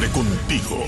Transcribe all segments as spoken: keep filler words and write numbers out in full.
Siempre contigo.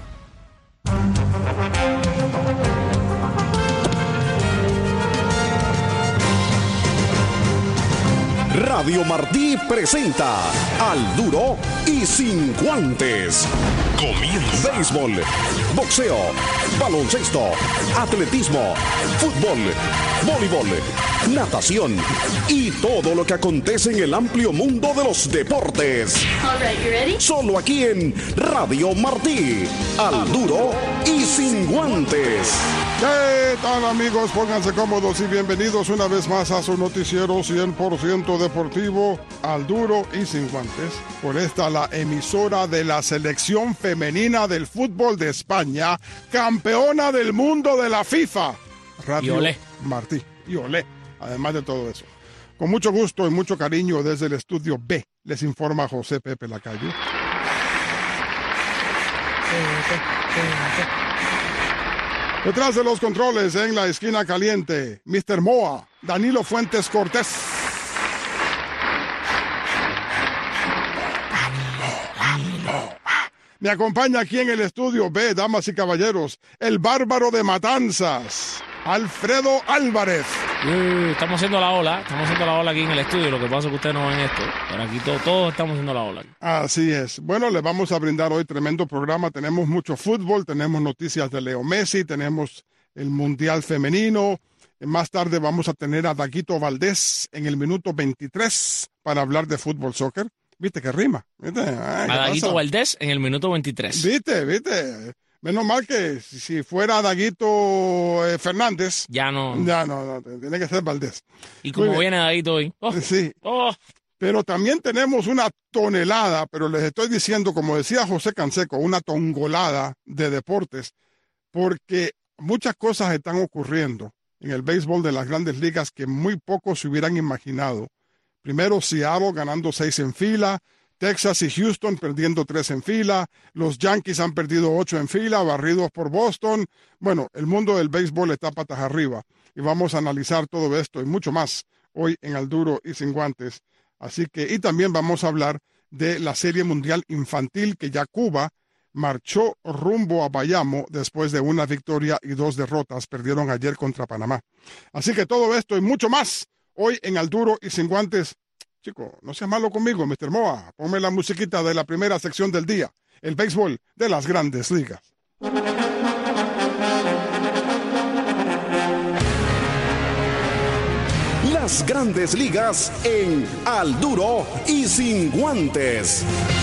Radio Martí presenta Al Duro y Sin Guantes. Comienza. Béisbol, boxeo, baloncesto, atletismo, fútbol, voleibol, natación y todo lo que acontece en el amplio mundo de los deportes. All right, you ready? Solo aquí en Radio Martí. Al Duro y Sin Guantes. ¿Qué tal, amigos? Pónganse cómodos y bienvenidos una vez más a su noticiero cien por ciento deportivo, Al Duro y Sin Guantes. Por esta, la emisora de la selección femenina del fútbol de España, campeona del mundo de la FIFA. Radio y olé. Martí. Y olé, además de todo eso. Con mucho gusto y mucho cariño desde el estudio B, les informa José Pepe Lacayo. Detrás de los controles, en la esquina caliente, mister Moa, Danilo Fuentes Cortés. Me acompaña aquí en el estudio B, damas y caballeros, el bárbaro de Matanzas, Alfredo Álvarez. Uh, estamos haciendo la ola, estamos haciendo la ola aquí en el estudio. Lo que pasa es que ustedes no ven esto, pero aquí todos todo estamos haciendo la ola. Así es. Bueno, les vamos a brindar hoy tremendo programa. Tenemos mucho fútbol, tenemos noticias de Leo Messi, tenemos el Mundial Femenino. Más tarde vamos a tener a Daguito Valdés en el minuto veintitrés para hablar de fútbol soccer. ¿Viste que rima? ¿Viste? Ay, a Daguito Valdés en el minuto veintitrés. ¿Viste? ¿Viste? Menos mal que si fuera Daguito eh, Fernández... Ya no. Ya no, no, tiene que ser Valdés. Y como viene Daguito hoy. Oh, sí. Oh. Pero también tenemos una tonelada, pero les estoy diciendo, como decía José Canseco, una tongolada de deportes, porque muchas cosas están ocurriendo en el béisbol de las grandes ligas que muy pocos se hubieran imaginado. Primero, Seattle ganando seis en fila, Texas y Houston perdiendo tres en fila, los Yankees han perdido ocho en fila, barridos por Boston. Bueno, el mundo del béisbol está patas arriba y vamos a analizar todo esto y mucho más hoy en Al Duro y Sin Guantes. Así que, y también vamos a hablar de la Serie Mundial Infantil que ya Cuba marchó rumbo a Bayamo después de una victoria y dos derrotas. Perdieron ayer contra Panamá. Así que todo esto y mucho más hoy en Al Duro y Sin Guantes. Chico, no seas malo conmigo, mister Moa. Ponme la musiquita de la primera sección del día, el béisbol de las grandes ligas. Las grandes ligas en Al Duro y Sin Guantes.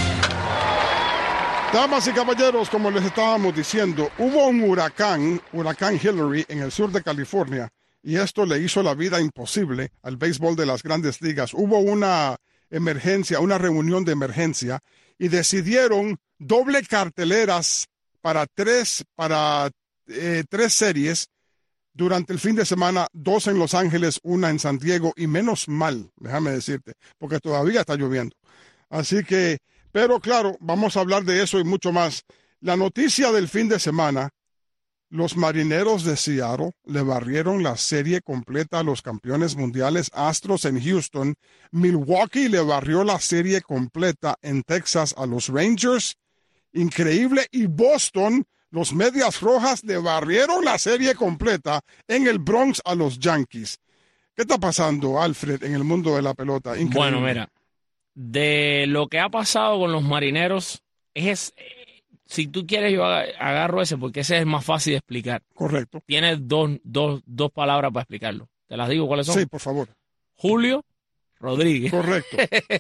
Damas y caballeros, como les estábamos diciendo, hubo un huracán, huracán Hillary, en el sur de California, y esto le hizo la vida imposible al béisbol de las grandes ligas. Hubo una emergencia, una reunión de emergencia, y decidieron doble carteleras para tres, para, eh, tres series durante el fin de semana, dos en Los Ángeles, una en San Diego, y menos mal, déjame decirte, porque todavía está lloviendo. Así que, pero claro, vamos a hablar de eso y mucho más. La noticia del fin de semana: los Marineros de Seattle le barrieron la serie completa a los campeones mundiales Astros en Houston. Milwaukee le barrió la serie completa en Texas a los Rangers. Increíble. Y Boston, los Medias Rojas, le barrieron la serie completa en el Bronx a los Yankees. ¿Qué está pasando, Alfred, en el mundo de la pelota? Increíble. Bueno, mira, de lo que ha pasado con los Marineros es... Si tú quieres, yo agarro ese porque ese es más fácil de explicar. Correcto. Tienes dos, dos, dos palabras para explicarlo. ¿Te las digo cuáles son? Sí, por favor. Julio Rodríguez. Correcto.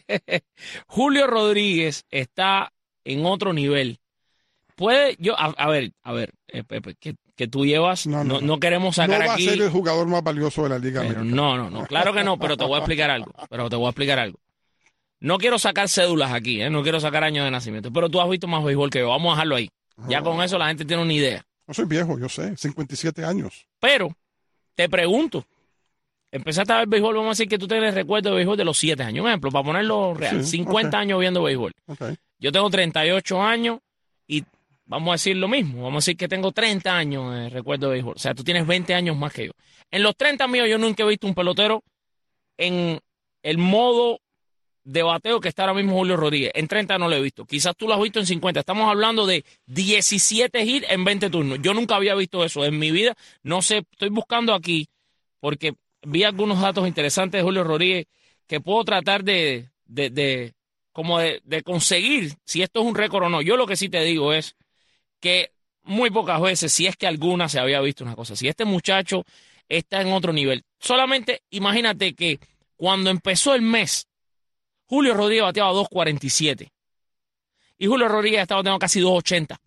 Julio Rodríguez está en otro nivel. Puede, yo, a, a ver, a ver, eh, Pepe, que, que tú llevas, no, no, no, no queremos sacar aquí. No va aquí, a ser el jugador más valioso de la liga. Pero no, no, no, claro que no, pero te voy a explicar algo. Pero te voy a explicar algo. No quiero sacar cédulas aquí, ¿eh? No quiero sacar años de nacimiento, pero tú has visto más béisbol que yo. Vamos a dejarlo ahí. Ya con eso la gente tiene una idea. No soy viejo, yo sé, cincuenta y siete años. Pero, te pregunto, empezaste a ver béisbol, vamos a decir que tú tienes recuerdo de béisbol de los siete años. Un ejemplo, para ponerlo real, sí, cincuenta okay. años viendo béisbol. Okay. Yo tengo treinta y ocho años y vamos a decir lo mismo. Vamos a decir que tengo treinta años de recuerdo de béisbol. O sea, tú tienes veinte años más que yo. En los treinta míos yo nunca he visto un pelotero en el modo de bateo que está ahora mismo Julio Rodríguez. En treinta no lo he visto. Quizás tú lo has visto en cincuenta. Estamos hablando de diecisiete hits en veinte turnos. Yo nunca había visto eso en mi vida. No sé, estoy buscando aquí porque vi algunos datos interesantes de Julio Rodríguez que puedo tratar de, de, de como de, de conseguir si esto es un récord o no. Yo lo que sí te digo es que muy pocas veces, si es que alguna, se había visto una cosa. Si este muchacho está en otro nivel. Solamente imagínate que cuando empezó el mes, Julio Rodríguez bateaba dos cuarenta y siete. Y Julio Rodríguez estaba bateando casi dos ochenta.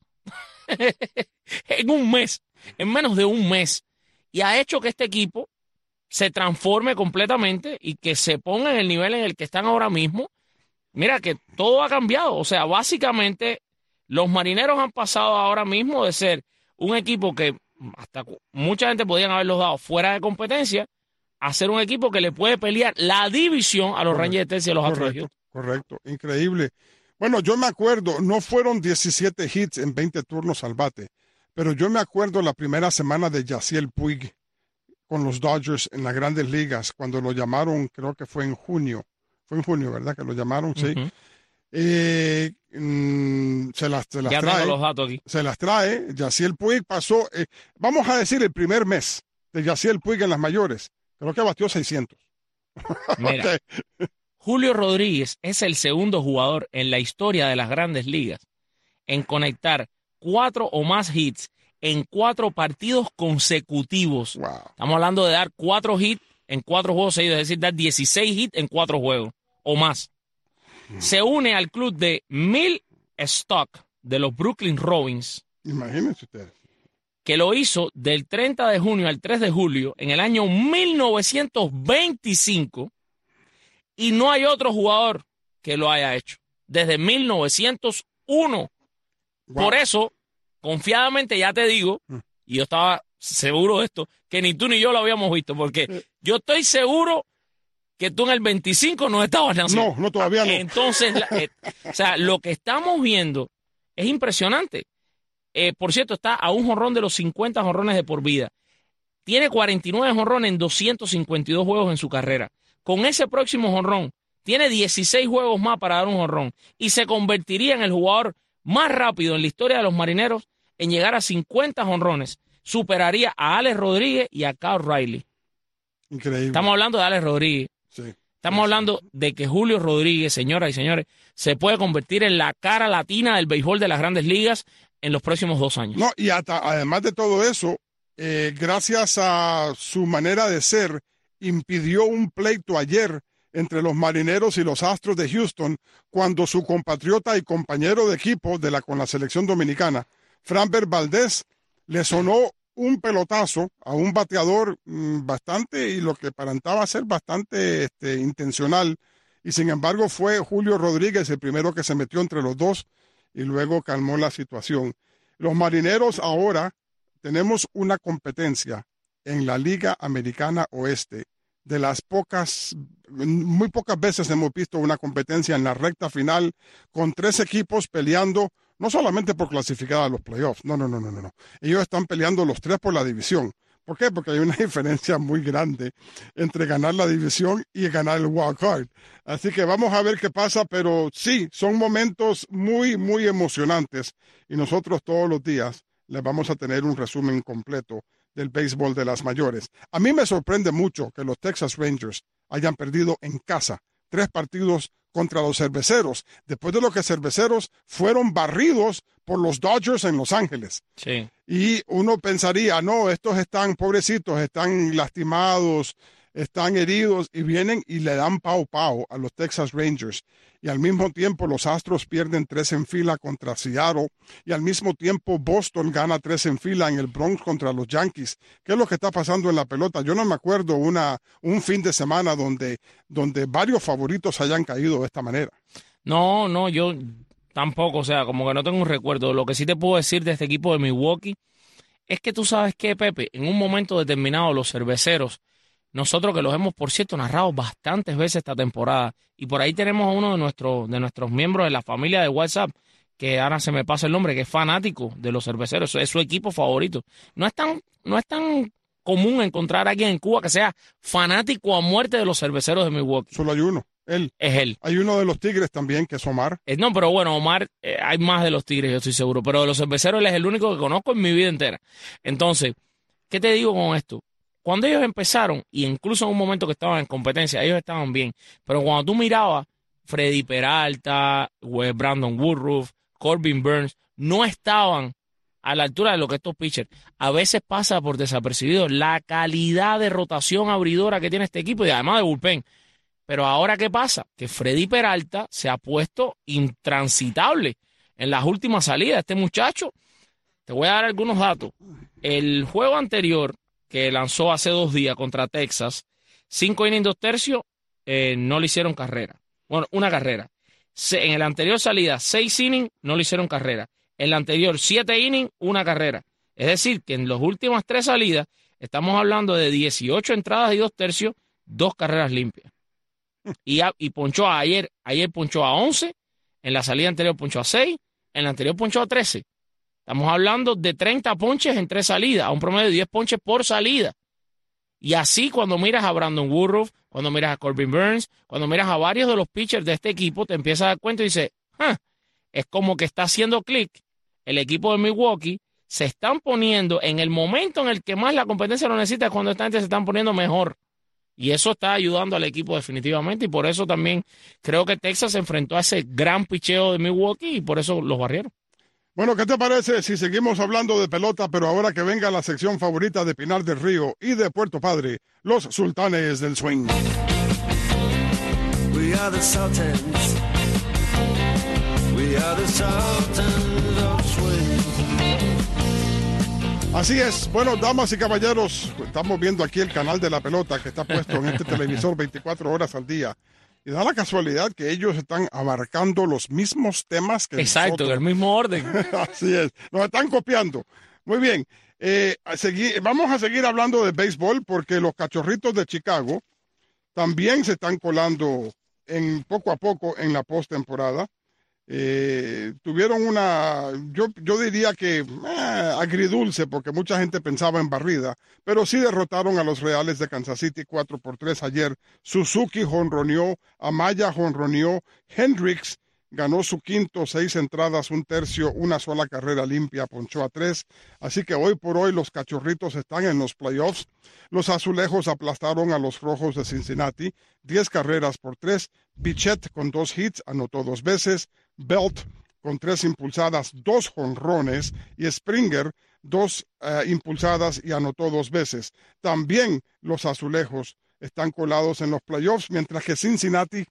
En un mes, en menos de un mes. Y ha hecho que este equipo se transforme completamente y que se ponga en el nivel en el que están ahora mismo. Mira que todo ha cambiado. O sea, básicamente los Marineros han pasado ahora mismo de ser un equipo que hasta mucha gente podían haberlos dado fuera de competencia a ser un equipo que le puede pelear la división a los Correcto, Rangers de Texas y a los Astros de correcto, Houston. correcto, increíble. Bueno, yo me acuerdo, no fueron diecisiete hits en veinte turnos al bate, pero yo me acuerdo la primera semana de Yasiel Puig con los Dodgers en las Grandes Ligas, cuando lo llamaron, creo que fue en junio, fue en junio, ¿verdad? Que lo llamaron, sí. Uh-huh. Eh, mm, se las, se las Ya trae, tengo los datos aquí. se las trae. Yasiel Puig pasó, eh, vamos a decir, el primer mes de Yasiel Puig en las mayores. Creo que batió seiscientos. Mira, Okay. Julio Rodríguez es el segundo jugador en la historia de las Grandes Ligas en conectar cuatro o más hits en cuatro partidos consecutivos. Wow. Estamos hablando de dar cuatro hits en cuatro juegos seguidos, es decir, dar dieciséis hits en cuatro juegos o más. Se une al club de Mil Stock de los Brooklyn Robins, Imagínense ustedes. que lo hizo del treinta de junio al tres de julio en el año mil novecientos veinticinco, y no hay otro jugador que lo haya hecho desde mil novecientos uno. Wow. Por eso, confiadamente ya te digo, y yo estaba seguro de esto, que ni tú ni yo lo habíamos visto, porque yo estoy seguro que tú en el veinticinco no estabas naciendo. No, no, todavía no. Entonces, la, eh, o sea, lo que estamos viendo es impresionante. Eh, por cierto, está a un jonrón de los cincuenta jonrones de por vida. Tiene cuarenta y nueve jonrones en doscientos cincuenta y dos juegos en su carrera. Con ese próximo jonrón, tiene dieciséis juegos más para dar un jonrón y se convertiría en el jugador más rápido en la historia de los Marineros en llegar a cincuenta jonrones. Superaría a Alex Rodríguez y a Kyle Riley. Increíble. Estamos hablando de Alex Rodríguez. Sí. Estamos Sí, hablando sí. de que Julio Rodríguez, señoras y señores, se puede convertir en la cara latina del béisbol de las Grandes Ligas en los próximos dos años. No, y hasta, además de todo eso, eh, gracias a su manera de ser, impidió un pleito ayer entre los Marineros y los Astros de Houston cuando su compatriota y compañero de equipo de la, con la selección dominicana, Framber Valdez, le sonó un pelotazo a un bateador mmm, bastante, y lo que aparentaba ser bastante este, intencional, y sin embargo fue Julio Rodríguez el primero que se metió entre los dos y luego calmó la situación. Los Marineros ahora tenemos una competencia en la Liga Americana Oeste. De las pocas, muy pocas veces hemos visto una competencia en la recta final con tres equipos peleando no solamente por clasificar a los playoffs, no, no, no, no, no. Ellos están peleando los tres por la división. ¿Por qué? Porque hay una diferencia muy grande entre ganar la división y ganar el wild card. Así que vamos a ver qué pasa, pero sí, son momentos muy, muy emocionantes y nosotros todos los días les vamos a tener un resumen completo del béisbol de las mayores. A mí me sorprende mucho que los Texas Rangers hayan perdido en casa tres partidos contra los Cerveceros, después de lo que Cerveceros fueron barridos por los Dodgers en Los Ángeles. Sí. Y uno pensaría, no, estos están pobrecitos, están lastimados, están heridos, y vienen y le dan pau pau a los Texas Rangers. Y al mismo tiempo los Astros pierden tres en fila contra Seattle, y al mismo tiempo Boston gana tres en fila en el Bronx contra los Yankees. ¿Qué es lo que está pasando en la pelota? Yo no me acuerdo una, un fin de semana donde, donde varios favoritos hayan caído de esta manera. No, no, yo tampoco, o sea, como que no tengo un recuerdo. Lo que sí te puedo decir de este equipo de Milwaukee es que tú sabes que, Pepe, en un momento determinado los Cerveceros, nosotros que los hemos, por cierto, narrado bastantes veces esta temporada, y por ahí tenemos a uno de nuestros, de nuestros miembros de la familia de WhatsApp, que ahora se me pasa el nombre, que es fanático de los Cerveceros, es su equipo favorito. No es tan, no es tan común encontrar a alguien en Cuba que sea fanático a muerte de los Cerveceros de Milwaukee. Solo hay uno. Él. Es él. Hay uno de los Tigres también, que es Omar. Eh, no, pero bueno, Omar, eh, hay más de los Tigres, yo estoy seguro. Pero de los cerveceros, él es el único que conozco en mi vida entera. Entonces, ¿qué te digo con esto? Cuando ellos empezaron, y incluso en un momento que estaban en competencia, ellos estaban bien. Pero cuando tú mirabas, Freddy Peralta, Brandon Woodruff, Corbin Burns, no estaban a la altura de lo que estos pitchers. A veces pasa por desapercibido la calidad de rotación abridora que tiene este equipo y además de bullpen. Pero ahora, ¿qué pasa? Que Freddy Peralta se ha puesto intransitable en las últimas salidas. Este muchacho, te voy a dar algunos datos. El juego anterior que lanzó hace dos días contra Texas, cinco innings, dos tercios, eh, no le hicieron carrera. Bueno, una carrera. Se, en el anterior salida, seis innings, no le hicieron carrera. En la anterior, siete innings, una carrera. Es decir, que en las últimas tres salidas, estamos hablando de dieciocho entradas y dos tercios, dos carreras limpias. Y, a, y ponchó a ayer, ayer ponchó a once, en la salida anterior ponchó a seis, en la anterior ponchó a trece. Estamos hablando de treinta ponches en tres salidas, a un promedio de diez ponches por salida. Y así cuando miras a Brandon Woodruff, cuando miras a Corbin Burns, cuando miras a varios de los pitchers de este equipo, te empiezas a dar cuenta y dices, ah, es como que está haciendo clic el equipo de Milwaukee, se están poniendo en el momento en el que más la competencia lo necesita, cuando esta gente se están poniendo mejor. Y eso está ayudando al equipo definitivamente, y por eso también creo que Texas se enfrentó a ese gran picheo de Milwaukee y por eso los barrieron. Bueno, ¿qué te parece si seguimos hablando de pelota, pero ahora que venga la sección favorita de Pinar del Río y de Puerto Padre, los Sultanes del Swing? We are the Sultans. We are the Sultans of Swing. Así es. Bueno, damas y caballeros, estamos viendo aquí el canal de la pelota que está puesto en este televisor veinticuatro horas al día. Y da la casualidad que ellos están abarcando los mismos temas que Exacto, nosotros. en el mismo orden. Así es, nos están copiando. Muy bien, eh, a seguir, vamos a seguir hablando de béisbol porque los Cachorritos de Chicago también se están colando en, poco a poco en la postemporada. Eh, tuvieron una, yo, yo diría que eh, agridulce, porque mucha gente pensaba en barrida, pero sí derrotaron a los Reales de Kansas City cuatro por tres ayer. Suzuki jonroneó, Amaya jonroneó, Hendricks ganó su quinto, seis entradas, un tercio, una sola carrera limpia, ponchó a tres. Así que hoy por hoy los Cachorritos están en los playoffs. Los Azulejos aplastaron a los Rojos de Cincinnati, diez carreras por tres. Bichette con dos hits, anotó dos veces. Belt con tres impulsadas, dos jonrones, y Springer dos uh, impulsadas y anotó dos veces. También los Azulejos están colados en los playoffs, mientras que Cincinnati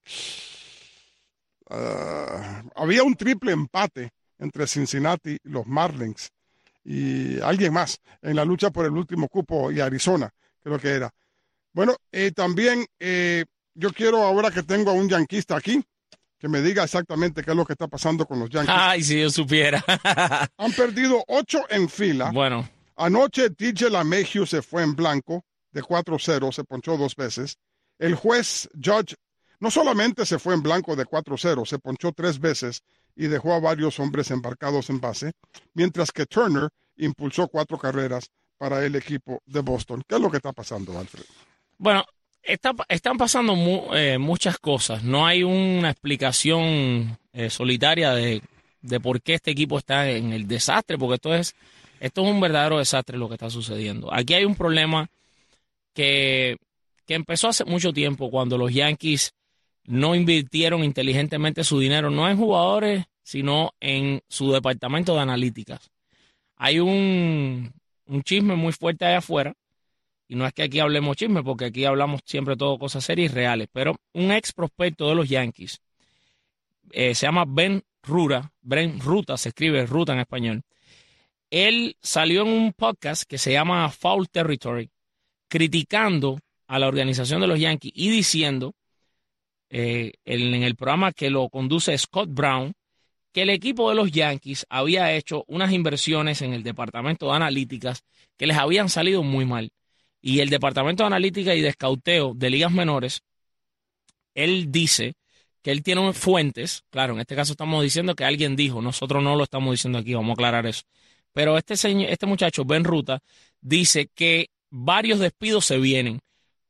uh, había un triple empate entre Cincinnati y los Marlins y alguien más en la lucha por el último cupo, y Arizona creo que era. Bueno, eh, también eh, yo quiero, ahora que tengo a un yanquista aquí, que me diga exactamente qué es lo que está pasando con los Yankees. Ay, si yo supiera. Han perdido ocho en fila. Bueno. Anoche D J LeMahieu se fue en blanco de cuatro cero, se ponchó dos veces. El juez Judge no solamente se fue en blanco de cuatro cero, se ponchó tres veces y dejó a varios hombres embarcados en base, mientras que Turner impulsó cuatro carreras para el equipo de Boston. ¿Qué es lo que está pasando, Alfred? Bueno, Está, están pasando mu, eh, muchas cosas. No hay una explicación eh, solitaria de, de por qué este equipo está en el desastre, porque esto es, esto es un verdadero desastre lo que está sucediendo. Aquí hay un problema que, que empezó hace mucho tiempo, cuando los Yankees no invirtieron inteligentemente su dinero, no en jugadores, sino en su departamento de analíticas. Hay un, un chisme muy fuerte allá afuera. Y no es que aquí hablemos chisme, porque aquí hablamos siempre todo cosas serias y reales. Pero un ex prospecto de los Yankees, eh, se llama Ben Ruta, Ben Ruta, se escribe Ruta en español. Él salió en un podcast que se llama Foul Territory, criticando a la organización de los Yankees y diciendo, eh, en, en el programa que lo conduce Scott Brown, que el equipo de los Yankees había hecho unas inversiones en el departamento de analíticas que les habían salido muy mal. Y el Departamento de Analítica y de Escauteo de Ligas Menores, él dice que él tiene fuentes, claro, en este caso estamos diciendo que alguien dijo, nosotros no lo estamos diciendo aquí, vamos a aclarar eso. Pero este, señor, este muchacho, Ben Ruta, dice que varios despidos se vienen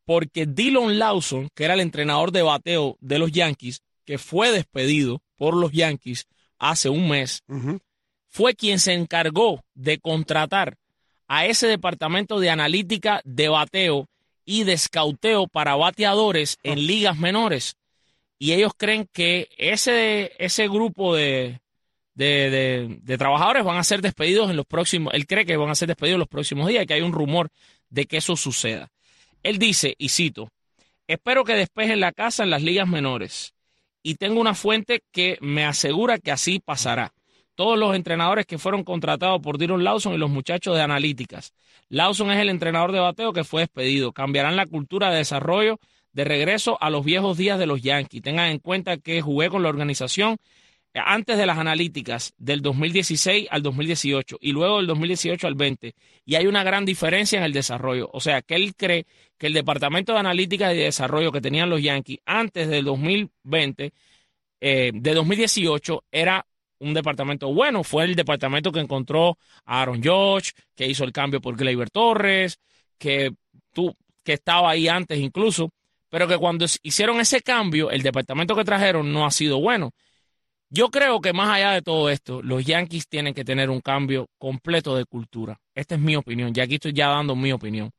porque Dillon Lawson, que era el entrenador de bateo de los Yankees, que fue despedido por los Yankees hace un mes, uh-huh. fue quien se encargó de contratar a ese departamento de analítica de bateo y de escauteo para bateadores uh-huh. en ligas menores. Y ellos creen que ese, ese grupo de, de, de, de trabajadores van a ser despedidos en los próximos, él cree que van a ser despedidos en los próximos días y que hay un rumor de que eso suceda. Él dice, y cito, espero que despejen la casa en las ligas menores y tengo una fuente que me asegura que así pasará. Todos los entrenadores que fueron contratados por Dillon Lawson y los muchachos de analíticas. Lawson es el entrenador de bateo que fue despedido. Cambiarán la cultura de desarrollo de regreso a los viejos días de los Yankees. Tengan en cuenta que jugué con la organización antes de las analíticas del dos mil dieciséis al dos mil dieciocho y luego del dos mil dieciocho al veinte. Y hay una gran diferencia en el desarrollo. O sea, que él cree que el departamento de analítica y de desarrollo que tenían los Yankees antes del dos mil veinte, eh, de dos mil dieciocho, era un departamento bueno. Fue el departamento que encontró a Aaron Judge, que hizo el cambio por Gleyber Torres, que, tú, que estaba ahí antes incluso. Pero que cuando hicieron ese cambio, el departamento que trajeron no ha sido bueno. Yo creo que más allá de todo esto, los Yankees tienen que tener un cambio completo de cultura. Esta es mi opinión, y aquí estoy ya dando mi opinión.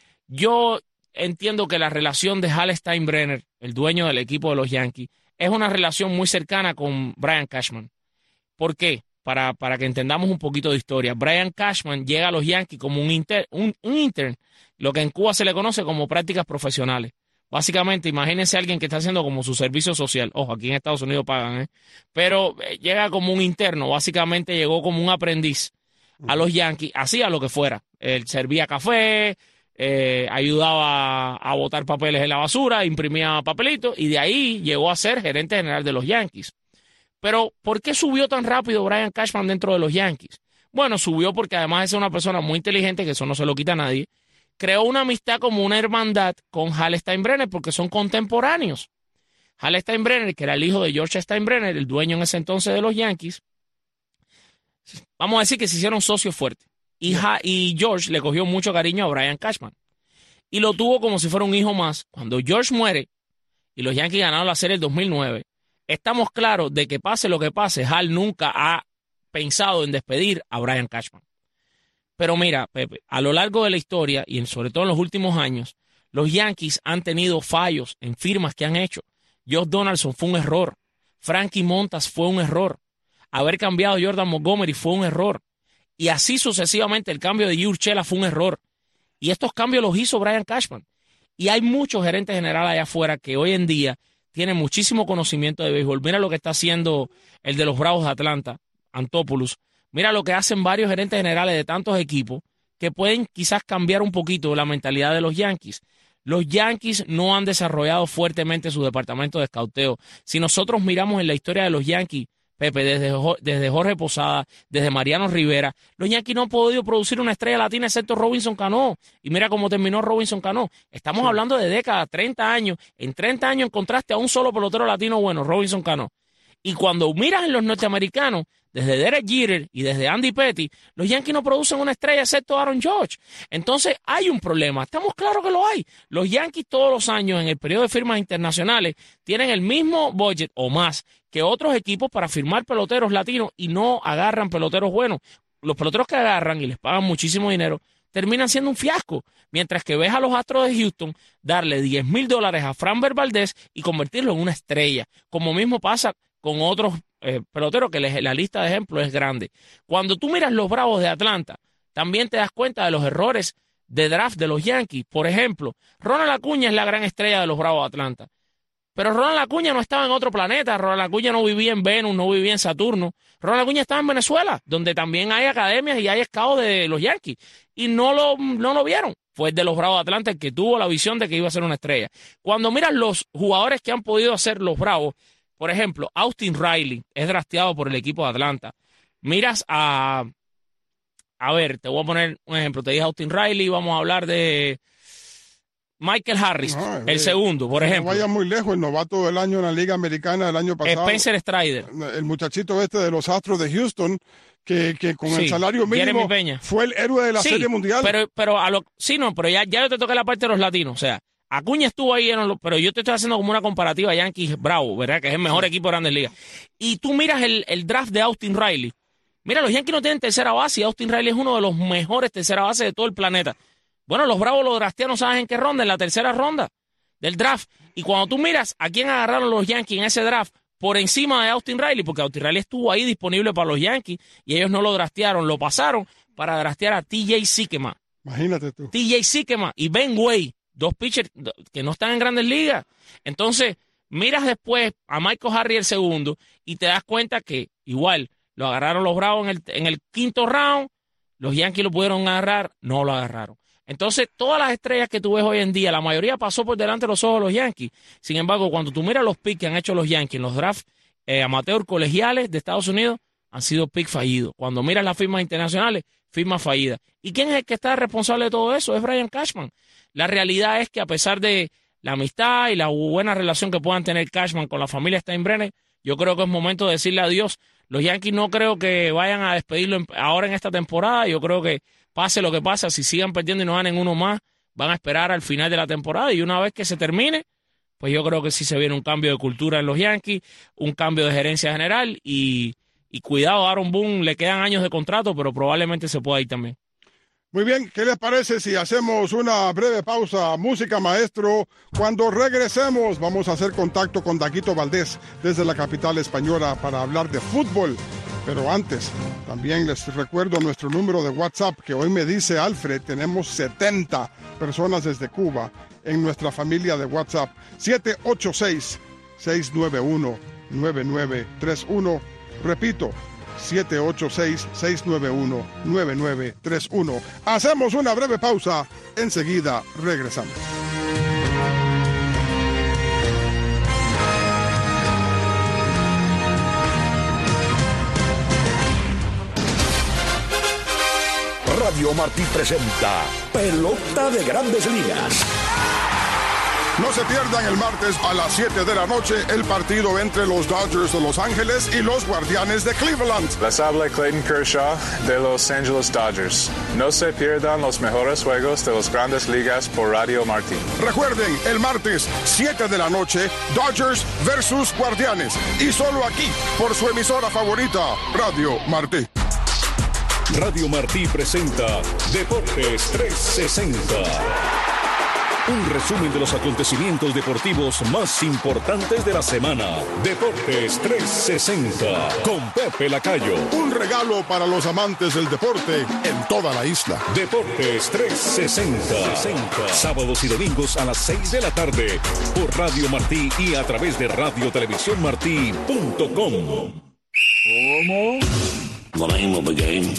Yo entiendo que la relación de Hal Steinbrenner, el dueño del equipo de los Yankees, es una relación muy cercana con Brian Cashman. ¿Por qué? Para, para que entendamos un poquito de historia. Brian Cashman llega a los Yankees como un, inter, un, un intern, lo que en Cuba se le conoce como prácticas profesionales. Básicamente, imagínense a alguien que está haciendo como su servicio social. Ojo, aquí en Estados Unidos pagan, ¿eh? Pero eh, llega como un interno. Básicamente llegó como un aprendiz a los Yankees. Hacía lo que fuera. Él servía café, eh, ayudaba a, a botar papeles en la basura, imprimía papelitos y de ahí llegó a ser gerente general de los Yankees. Pero, ¿por qué subió tan rápido Brian Cashman dentro de los Yankees? Bueno, subió porque además es una persona muy inteligente, que eso no se lo quita a nadie. Creó una amistad como una hermandad con Hal Steinbrenner porque son contemporáneos. Hal Steinbrenner, que era el hijo de George Steinbrenner, el dueño en ese entonces de los Yankees, vamos a decir que se hicieron socios fuertes. Y, ha, y George le cogió mucho cariño a Brian Cashman. Y lo tuvo como si fuera un hijo más. Cuando George muere y los Yankees ganaron la serie el dos mil nueve, estamos claros de que pase lo que pase, Hal nunca ha pensado en despedir a Brian Cashman. Pero mira, Pepe, a lo largo de la historia y sobre todo en los últimos años, los Yankees han tenido fallos en firmas que han hecho. Josh Donaldson fue un error. Frankie Montas fue un error. Haber cambiado a Jordan Montgomery fue un error. Y así sucesivamente el cambio de Urshela fue un error. Y estos cambios los hizo Brian Cashman. Y hay muchos gerentes generales allá afuera que hoy en día tienen muchísimo conocimiento de béisbol. Mira lo que está haciendo el de los Bravos de Atlanta, Antopoulos. Mira lo que hacen varios gerentes generales de tantos equipos que pueden quizás cambiar un poquito la mentalidad de los Yankees. Los Yankees no han desarrollado fuertemente su departamento de escauteo. Si nosotros miramos en la historia de los Yankees, Pepe, desde, desde Jorge Posada, desde Mariano Rivera, los Yankees no han podido producir una estrella latina excepto Robinson Cano. Y mira cómo terminó Robinson Cano. Estamos sí. hablando de décadas, treinta años. En treinta años encontraste a un solo pelotero latino bueno, Robinson Cano. Y cuando miras en los norteamericanos, desde Derek Jeter y desde Andy Petty, los Yankees no producen una estrella excepto Aaron Judge. Entonces hay un problema, estamos claros que lo hay. Los Yankees todos los años en el periodo de firmas internacionales tienen el mismo budget o más que otros equipos para firmar peloteros latinos y no agarran peloteros buenos. Los peloteros que agarran y les pagan muchísimo dinero terminan siendo un fiasco, mientras que ves a los Astros de Houston darle diez mil dólares a Framber Valdez y convertirlo en una estrella, como mismo pasa con otros eh, peloteros que les, la lista de ejemplos es grande. Cuando tú miras los Bravos de Atlanta, también te das cuenta de los errores de draft de los Yankees. Por ejemplo, Ronald Acuña es la gran estrella de los Bravos de Atlanta, pero Ronald Acuña no estaba en otro planeta. Ronald Acuña no vivía en Venus, no vivía en Saturno. Ronald Acuña estaba en Venezuela, donde también hay academias y hay scouts de los Yankees, y no lo, no lo vieron. Fue el de los Bravos de Atlanta el que tuvo la visión de que iba a ser una estrella. Cuando miras los jugadores que han podido hacer los Bravos, por ejemplo, Austin Riley es drafteado por el equipo de Atlanta. Miras a... A ver, te voy a poner un ejemplo. Te dije Austin Riley, vamos a hablar de Michael Harris, no, el eh, segundo, por ejemplo. No vaya muy lejos, el novato del año en la Liga Americana del año pasado. Spencer Strider. El muchachito este de los Astros de Houston, que, que con sí, el salario mínimo fue el héroe de la sí, Serie Mundial. Pero, pero a lo, sí, no, pero ya, ya yo te toqué la parte de los latinos. O sea, Acuña estuvo ahí, en los, pero yo te estoy haciendo como una comparativa Yankees Bravo, ¿verdad? Que es el mejor sí. equipo de Grandes Ligas. Y tú miras el, el draft de Austin Riley. Mira, los Yankees no tienen tercera base y Austin Riley es uno de los mejores tercera base de todo el planeta. Bueno, los Bravos lo draftearon, ¿sabes en qué ronda? En la tercera ronda del draft. Y cuando tú miras a quién agarraron los Yankees en ese draft, por encima de Austin Riley, porque Austin Riley estuvo ahí disponible para los Yankees y ellos no lo draftearon, lo pasaron para draftear a T J Sikkema. Imagínate tú. T J Sikkema y Ben Way, dos pitchers que no están en Grandes Ligas. Entonces, miras después a Michael Harry el segundo y te das cuenta que igual lo agarraron los Bravos en el, en el quinto round, los Yankees lo pudieron agarrar, no lo agarraron. Entonces, todas las estrellas que tú ves hoy en día, la mayoría pasó por delante de los ojos de los Yankees. Sin embargo, cuando tú miras los picks que han hecho los Yankees en los drafts eh, amateur colegiales de Estados Unidos, han sido picks fallidos. Cuando miras las firmas internacionales, firmas fallidas. ¿Y quién es el que está responsable de todo eso? Es Brian Cashman. La realidad es que a pesar de la amistad y la buena relación que puedan tener Cashman con la familia Steinbrenner, yo creo que es momento de decirle adiós. Los Yankees no creo que vayan a despedirlo ahora en esta temporada. Yo creo que pase lo que pase, si sigan perdiendo y no ganen uno más, van a esperar al final de la temporada. Y una vez que se termine, pues yo creo que sí se viene un cambio de cultura en los Yankees, un cambio de gerencia general y, y cuidado, a Aaron Boone le quedan años de contrato, pero probablemente se pueda ir también. Muy bien, ¿qué les parece si hacemos una breve pausa? Música, maestro. Cuando regresemos, vamos a hacer contacto con Daguito Valdés desde la capital española para hablar de fútbol. Pero antes, también les recuerdo nuestro número de WhatsApp, que hoy me dice Alfred, tenemos setenta personas desde Cuba en nuestra familia de WhatsApp. siete ocho seis, seis nueve uno, nueve nueve tres uno. Repito, siete ocho seis, seis nueve uno, nueve nueve tres uno. Hacemos una breve pausa, enseguida regresamos. Radio Martí presenta Pelota de Grandes Ligas. No se pierdan el martes a las siete de la noche el partido entre los Dodgers de Los Ángeles y los Guardianes de Cleveland. Les habla Clayton Kershaw de Los Angeles Dodgers. No se pierdan los mejores juegos de las Grandes Ligas por Radio Martí. Recuerden, el martes, siete de la noche, Dodgers versus Guardianes. Y solo aquí, por su emisora favorita, Radio Martí. Radio Martí presenta Deportes trescientos sesenta. Un resumen de los acontecimientos deportivos más importantes de la semana. Deportes trescientos sesenta con Pepe Lacayo. Un regalo para los amantes del deporte en toda la isla. Deportes trescientos sesenta. Sábados y domingos a las seis de la tarde por Radio Martí y a través de radio televisión martí punto com. ¿Cómo? The name of the game.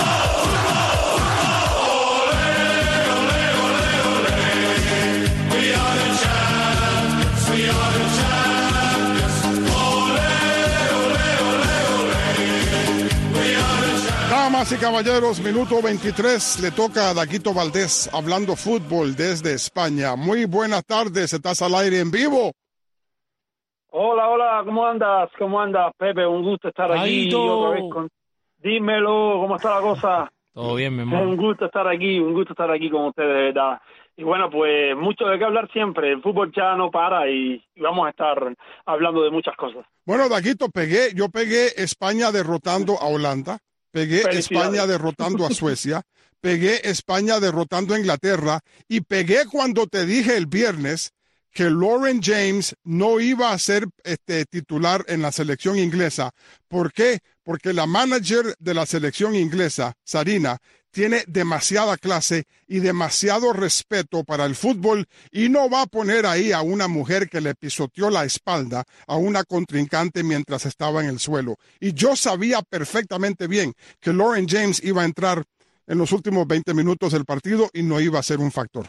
Damas y caballeros, minuto veintitrés, le toca a Daguito Valdés hablando fútbol desde España. Muy buenas tardes, estás al aire en vivo. Hola, hola, ¿cómo andas? ¿Cómo andas, Pepe? Un gusto estar aquí otra vez con... Dímelo, ¿cómo está la cosa? Todo bien, mi hermano. Un gusto estar aquí, un gusto estar aquí con ustedes, de verdad. Y bueno, pues mucho de qué hablar siempre. El fútbol ya no para y vamos a estar hablando de muchas cosas. Bueno, Daguito, pegué, yo pegué España derrotando a Holanda, pegué España derrotando a Suecia, pegué España derrotando a Inglaterra y pegué cuando te dije el viernes que Lauren James no iba a ser este, titular en la selección inglesa. ¿Por qué? Porque la manager de la selección inglesa, Sarina, tiene demasiada clase y demasiado respeto para el fútbol y no va a poner ahí a una mujer que le pisoteó la espalda a una contrincante mientras estaba en el suelo. Y yo sabía perfectamente bien que Lauren James iba a entrar en los últimos veinte minutos del partido y no iba a ser un factor.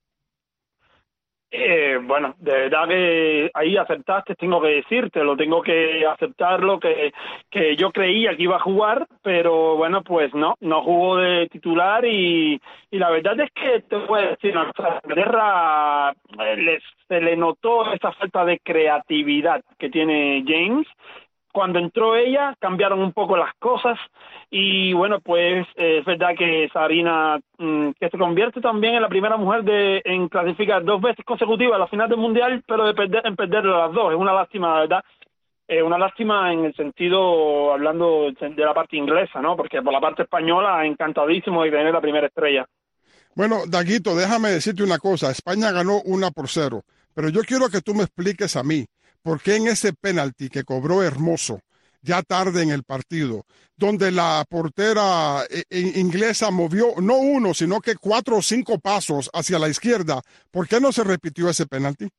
Eh, bueno, de verdad que ahí aceptaste, tengo que decirte, lo tengo que aceptarlo, que, que yo creía que iba a jugar, pero bueno, pues no, no jugó de titular y, y la verdad es que te voy a decir, a Inglaterra eh, se le notó esa falta de creatividad que tiene James cuando entró ella cambiaron un poco las cosas y bueno, pues eh, es verdad que Sarina, mmm, que se convierte también en la primera mujer de en clasificar dos veces consecutivas a la final del Mundial, pero de perder, en perder las dos. Es una lástima, la verdad. Eh, una lástima en el sentido, hablando de la parte inglesa, ¿no? Porque por la parte española, encantadísimo de tener la primera estrella. Bueno, Daguito, déjame decirte una cosa. España ganó una por cero, pero yo quiero que tú me expliques a mí por qué en ese penalti que cobró Hermoso ya tarde en el partido, donde la portera eh, inglesa movió no uno, sino que cuatro o cinco pasos hacia la izquierda, ¿por qué no se repitió ese penalti?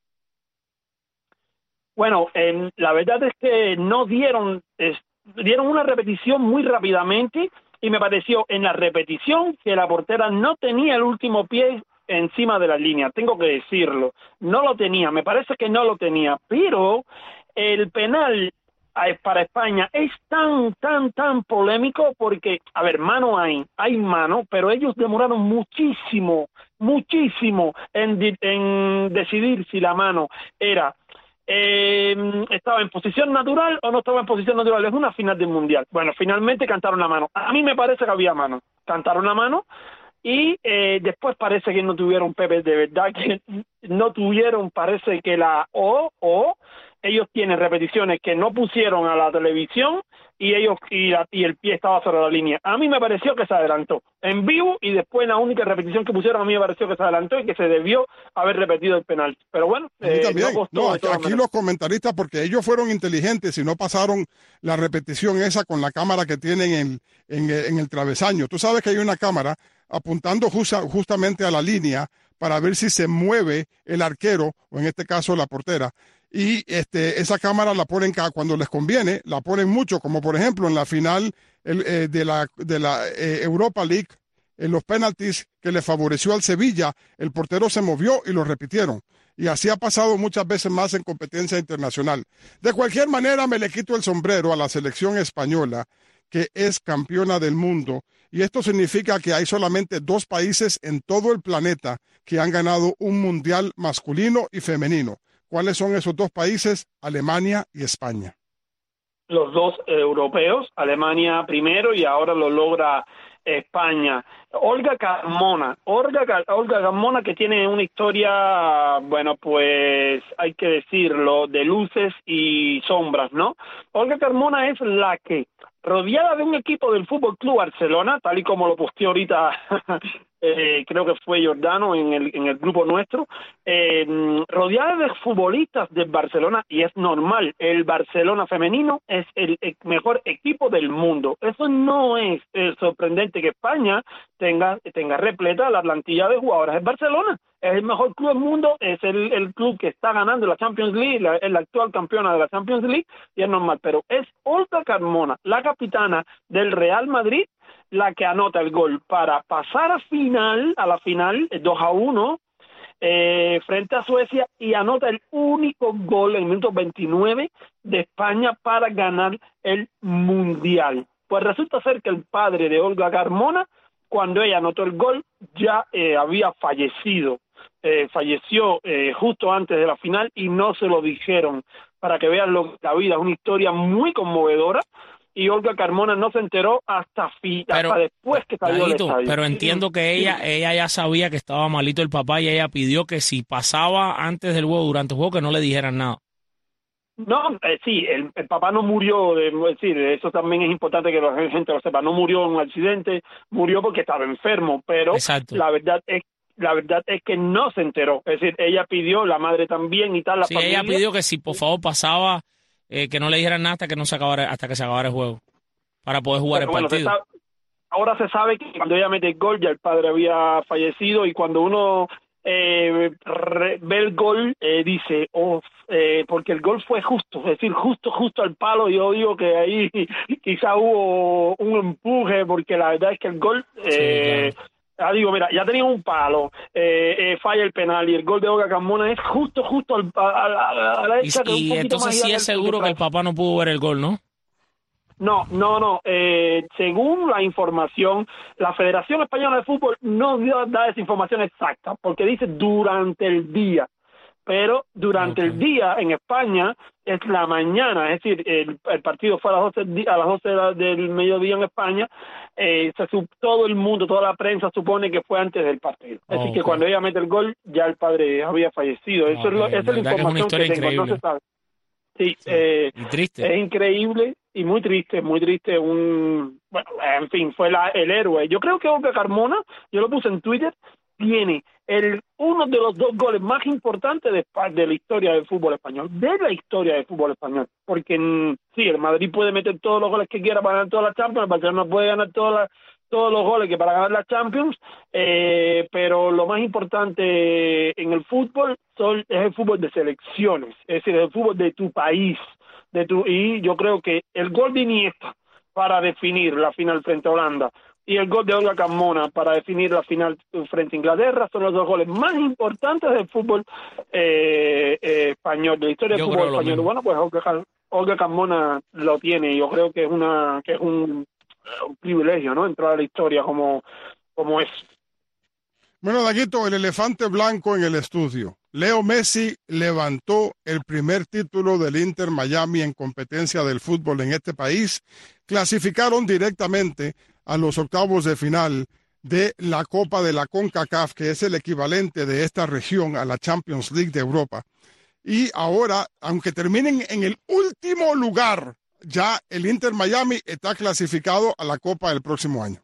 Bueno, eh, la verdad es que no dieron, eh, dieron una repetición muy rápidamente y me pareció en la repetición que la portera no tenía el último pie encima de la línea, tengo que decirlo, no lo tenía, me parece que no lo tenía, pero el penal para España es tan, tan, tan polémico porque, a ver, mano hay, hay mano, pero ellos demoraron muchísimo, muchísimo en, en decidir si la mano era... Eh, estaba en posición natural o no estaba en posición natural. Es una final del Mundial. Bueno, finalmente cantaron la mano. A mí me parece que había mano. Cantaron la mano y eh, después parece que no tuvieron, Pepe, de verdad que no tuvieron, parece que la O, o ellos tienen repeticiones que no pusieron a la televisión y ellos y, la, y el pie estaba sobre la línea. A mí me pareció que se adelantó en vivo y después en la única repetición que pusieron a mí me pareció que se adelantó y que se debió haber repetido el penal. Pero bueno, eh, también. No, costó, no, aquí, aquí los comentaristas, porque ellos fueron inteligentes y no pasaron la repetición esa con la cámara que tienen en, en, en el travesaño. Tú sabes que hay una cámara apuntando justa, justamente a la línea para ver si se mueve el arquero, o en este caso la portera. Y este, esa cámara la ponen cuando les conviene, la ponen mucho, como por ejemplo en la final el, eh, de la, de la eh, Europa League, en los penaltis que le favoreció al Sevilla, el portero se movió y lo repitieron. Y así ha pasado muchas veces más en competencia internacional. De cualquier manera, me le quito el sombrero a la selección española, que es campeona del mundo. Y esto significa que hay solamente dos países en todo el planeta que han ganado un mundial masculino y femenino. ¿Cuáles son esos dos países? Alemania y España. Los dos europeos, Alemania primero y ahora lo logra España. Olga Carmona, Olga, Olga Carmona que tiene una historia, bueno, pues hay que decirlo, de luces y sombras, ¿no? Olga Carmona es la que, rodeada de un equipo del Fútbol Club Barcelona, tal y como lo posteó ahorita, eh, creo que fue Giordano en el, en el grupo nuestro, eh, rodeada de futbolistas del Barcelona, y es normal, el Barcelona femenino es el, el mejor equipo del mundo. Eso no es eh, sorprendente que España tenga, tenga repleta la plantilla de jugadoras en Barcelona. Es el mejor club del mundo, es el, el club que está ganando la Champions League, la, es la actual campeona de la Champions League, y es normal, pero es Olga Carmona, la capitana del Real Madrid, la que anota el gol para pasar a final, a la final, dos a uno, eh, frente a Suecia, y anota el único gol en el minuto veintinueve de España para ganar el Mundial. Pues resulta ser que el padre de Olga Carmona, cuando ella anotó el gol, ya eh, había fallecido. Eh, falleció eh, justo antes de la final y no se lo dijeron, para que vean lo que la vida es una historia muy conmovedora, y Olga Carmona no se enteró hasta, fi, pero, hasta después que salió del estadio. Pero entiendo que ella ella ya sabía que estaba malito el papá y ella pidió que si pasaba antes del juego, durante el juego, que no le dijeran nada. No, eh, sí, el, el papá no murió, es decir, eso también es importante que la gente lo sepa, no murió en un accidente, murió porque estaba enfermo, pero Exacto. la verdad es la verdad es que no se enteró, es decir, ella pidió, la madre también y tal, la sí, familia. Ella pidió que si por favor pasaba, eh, que no le dijeran nada hasta que no se acabara, hasta que se acabara el juego, para poder jugar pero, el bueno, partido. Se sabe, ahora se sabe que cuando ella mete el gol ya el padre había fallecido, y cuando uno eh, re, ve el gol eh, dice, oh, eh, porque el gol fue justo, es decir, justo, justo al palo. Yo digo que ahí quizá hubo un empuje, porque la verdad es que el gol... Eh, sí, claro. Ah, digo, mira, ya tenía un palo, eh, eh, falla el penal, y el gol de Olga Carmona es justo, justo al, a, a, a la derecha. Y, y entonces sí es seguro que el papá no pudo ver el gol, ¿no? No, no, no. Eh, según la información, la Federación Española de Fútbol no dio, da esa información exacta, porque dice durante el día. pero durante Okay. el día en España es la mañana, es decir, el, el partido fue a las doce, a las doce de la- del mediodía en España, eh, se, sup- todo el mundo, toda la prensa supone que fue antes del partido. Es decir, Okay. que cuando ella mete el gol, ya el padre había fallecido. Eso es, lo, Ok, esa es de la verdad que es una información que, historia tengo, no increíble. se sabe. Sí, Sí. eh, Y triste. es increíble y muy triste, muy triste. Un, bueno, en fin, fue la, el héroe. Yo creo que Olga Carmona, yo lo puse en Twitter, tiene el uno de los dos goles más importantes de, Espa- de la historia del fútbol español, de la historia del fútbol español. Porque mm, sí, el Madrid puede meter todos los goles que quiera para ganar todas las Champions, el Barcelona puede ganar todas las todos los goles que para ganar la Champions, eh, pero lo más importante en el fútbol son, es el fútbol de selecciones, es decir, el fútbol de tu país, de tu y yo creo que el gol de Iniesta para definir la final frente a Holanda y el gol de Olga Carmona para definir la final frente a Inglaterra son los dos goles más importantes del fútbol eh, eh, español, de la historia del Yo fútbol creo lo español. mismo. Bueno, pues Olga, Car- Olga Carmona lo tiene, yo creo que es una que es un un privilegio, ¿no? Entrar a la historia como, como es. Bueno, Daguito, el elefante blanco en el estudio. Leo Messi levantó el primer título del Inter Miami en competencia del fútbol en este país. Clasificaron directamente a los octavos de final de la Copa de la CONCACAF, que es el equivalente de esta región a la Champions League de Europa. Y ahora, aunque terminen en el último lugar, ya el Inter Miami está clasificado a la Copa del próximo año.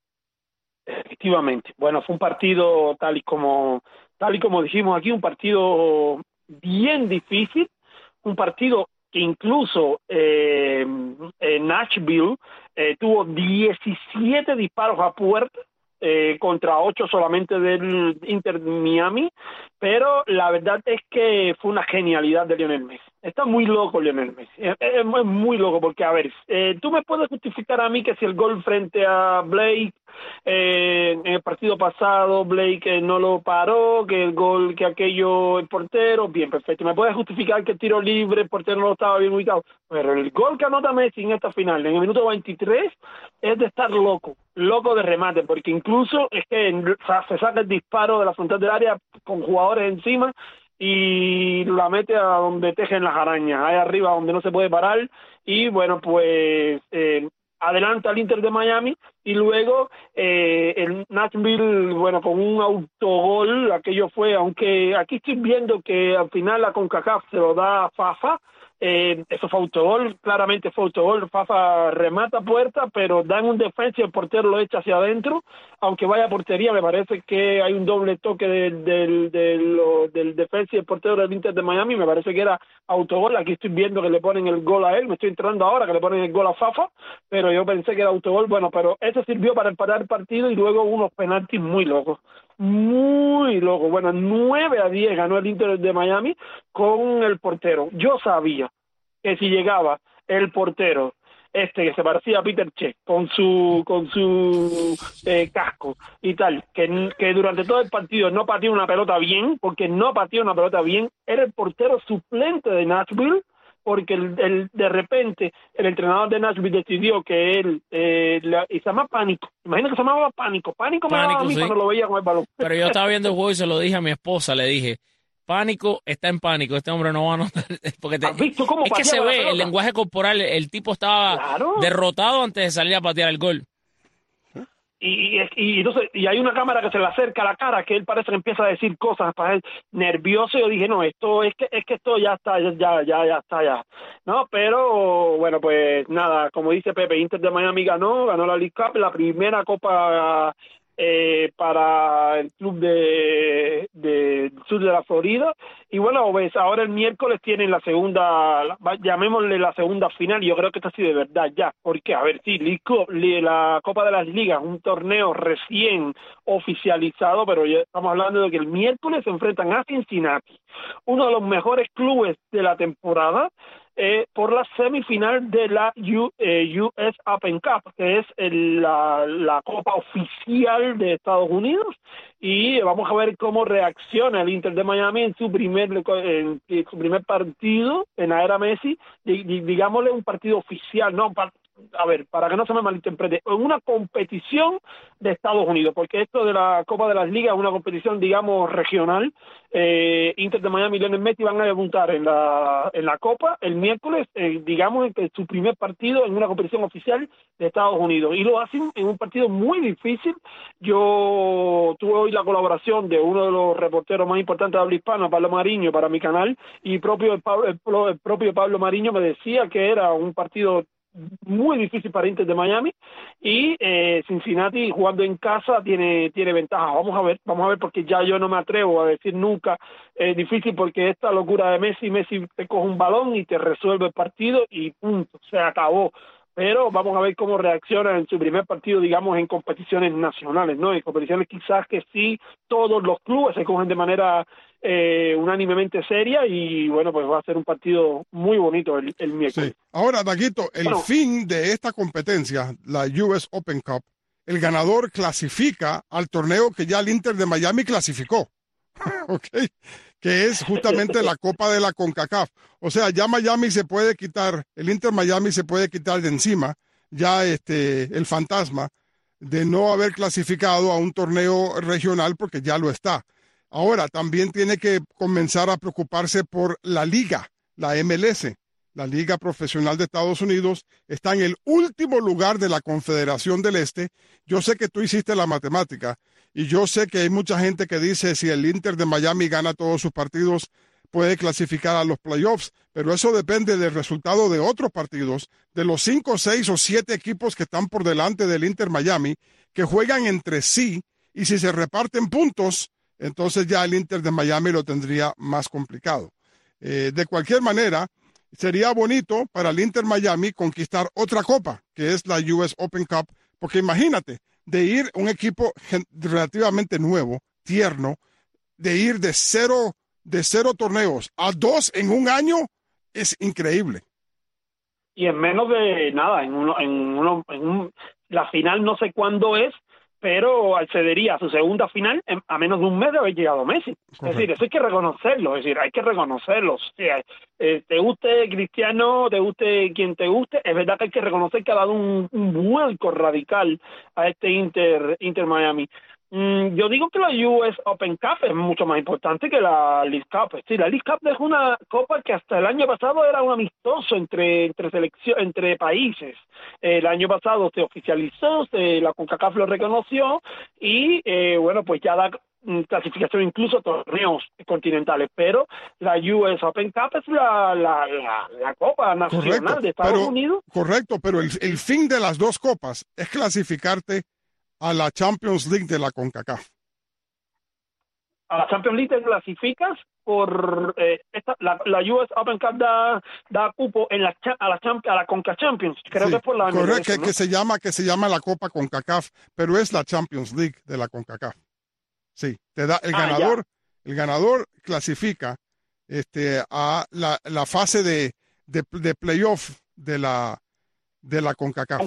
Efectivamente. Bueno, fue un partido tal y como tal y como dijimos aquí, un partido bien difícil, un partido que incluso eh, en Nashville eh, tuvo diecisiete disparos a puerta eh, contra ocho solamente del Inter Miami, pero la verdad es que fue una genialidad de Lionel Messi. Está muy loco Lionel Messi, es, es muy loco porque, a ver, eh, tú me puedes justificar a mí que si el gol frente a Blake eh, en el partido pasado Blake eh, no lo paró, que el gol, que aquello, el portero, bien, perfecto. Me puedes justificar que el tiro libre, el portero no estaba bien ubicado, pero el gol que anota Messi en esta final, en el minuto veintitrés, es de estar loco, loco de remate, porque incluso es que en, se saca el disparo de la frontal del área con jugadores encima y la mete a donde tejen las arañas, ahí arriba donde no se puede parar, y bueno, pues eh, adelanta al Inter de Miami, y luego eh, el Nashville, bueno, con un autogol, aquello fue, aunque aquí estoy viendo que al final la CONCACAF se lo da a Fafa, eh, eso fue autogol, claramente fue autogol, Fafa remata puerta, pero dan un defensa y el portero lo echa hacia adentro, aunque vaya a portería, me parece que hay un doble toque del, del, del, lo, del defensa y el portero del Inter de Miami, me parece que era autogol, aquí estoy viendo que le ponen el gol a él, me estoy entrando ahora que le ponen el gol a Fafa, pero yo pensé que era autogol, bueno, pero eso sirvió para empatar el partido y luego unos penaltis muy locos, muy locos, bueno, nueve a diez ganó el Inter de Miami con el portero. Yo sabía que si llegaba el portero este que se parecía a Peter Cech con su con su eh, casco y tal, que, que durante todo el partido no pateó una pelota bien, porque no pateó una pelota bien, era el portero suplente de Nashville, porque el, el, de repente el entrenador de Nashville decidió que él, eh, la, y se llama Pánico, imagino que se llamaba Pánico, Pánico, Pánico me daba a mí sí. cuando lo veía con el balón. Pero yo estaba viendo el juego y se lo dije a mi esposa, le dije, Pánico está en pánico, este hombre no va a anotar, porque te, ¿Has visto cómo es que se pateaba la ve el pelota? lenguaje corporal, el tipo estaba Claro. derrotado antes de salir a patear el gol. Y, y, y entonces y hay una cámara que se le acerca a la cara, que él parece que empieza a decir cosas para él nervioso, y yo dije, no, esto es que es que esto ya está, ya, ya, ya, ya está, ya. No, pero bueno, pues nada, como dice Pepe, Inter de Miami ganó, ganó la League Cup, la primera copa eh, para el club de, de, del sur de la Florida, y bueno, pues ahora el miércoles tienen la segunda, la, llamémosle la segunda final, y yo creo que esto sí de verdad ya, porque a ver, sí, League Cup, la Copa de las Ligas, un torneo recién oficializado, pero ya estamos hablando de que el miércoles se enfrentan a Cincinnati, uno de los mejores clubes de la temporada, Eh, por la semifinal de la U, eh, U S Open Cup, que es el, la, la copa oficial de Estados Unidos, y vamos a ver cómo reacciona el Inter de Miami en su primer en, en su primer partido en la era Messi, digámosle un partido oficial, no a ver, para que no se me malinterprete, en una competición de Estados Unidos, porque esto de la Copa de las Ligas es una competición, digamos, regional. eh, Inter de Miami y Lionel Messi van a debutar en la en la Copa el miércoles, eh, digamos, en que su primer partido en una competición oficial de Estados Unidos, y lo hacen en un partido muy difícil. Yo tuve hoy la colaboración de uno de los reporteros más importantes de habla hispana, Pablo Mariño, para mi canal, y propio el, Pablo, el, el propio Pablo Mariño me decía que era un partido muy difícil para Inter de Miami, y eh, Cincinnati jugando en casa tiene tiene ventaja. Vamos a ver, vamos a ver, porque ya yo no me atrevo a decir nunca eh, difícil, porque esta locura de Messi, Messi te coge un balón y te resuelve el partido y punto, se acabó. Pero vamos a ver cómo reacciona en su primer partido, digamos, en competiciones nacionales, ¿no? En competiciones quizás que sí todos los clubes se cogen de manera eh, unánimemente seria, y bueno, pues va a ser un partido muy bonito el, el miércoles. Sí. Ahora, Daguito, el Bueno. fin de esta competencia, la U S Open Cup, el ganador clasifica al torneo que ya el Inter de Miami clasificó, ¿ok? Que es justamente la Copa de la CONCACAF. O sea, ya Miami se puede quitar, el Inter Miami se puede quitar de encima ya este el fantasma de no haber clasificado a un torneo regional, porque ya lo está. Ahora, también tiene que comenzar a preocuparse por la liga, la M L S. La Liga Profesional de Estados Unidos está en el último lugar de la Confederación del Este. Yo sé que tú hiciste la matemática, y yo sé que hay mucha gente que dice si el Inter de Miami gana todos sus partidos, puede clasificar a los playoffs, pero eso depende del resultado de otros partidos, de los cinco, seis o siete equipos que están por delante del Inter Miami, que juegan entre sí, y si se reparten puntos, entonces ya el Inter de Miami lo tendría más complicado. Eh, de cualquier manera, sería bonito para el Inter Miami conquistar otra copa, que es la U S Open Cup, porque imagínate, de ir un equipo relativamente nuevo, tierno, de ir de cero, de cero torneos a dos en un año, es increíble. Y en menos de nada, en uno, en uno, en un, la final no sé cuándo es, pero accedería a su segunda final en, a menos de un mes de haber llegado Messi. Correcto. Es decir, eso hay que reconocerlo, es decir, hay que reconocerlo. O sea, eh, te guste Cristiano, te guste quien te guste, es verdad que hay que reconocer que ha dado un, un vuelco radical a este Inter, Inter Miami. Mm, yo digo que la U S Open Cup es mucho más importante que la League Cup. Sí, la League Cup es una copa que hasta el año pasado era un amistoso entre entre selección, entre países. El año pasado se oficializó, se, la CONCACAF lo reconoció, y eh, bueno, pues ya da clasificación incluso a torneos continentales, pero la U S Open Cup es la, la, la, la copa nacional correcto, de Estados pero, Unidos. Correcto, pero el, el fin de las dos copas es clasificarte a la Champions League de la CONCACAF. A la Champions League te clasificas por eh, esta, la, la U S Open Cup da, da cupo en la a la a la Conca Champions, creo sí, que es por la correcto, que, ¿no? que se llama que se llama la Copa CONCACAF, pero es la Champions League de la CONCACAF. Sí, te da el ah, ganador, ya. el ganador clasifica este a la, la fase de, de, de playoff de la de la CONCACAF.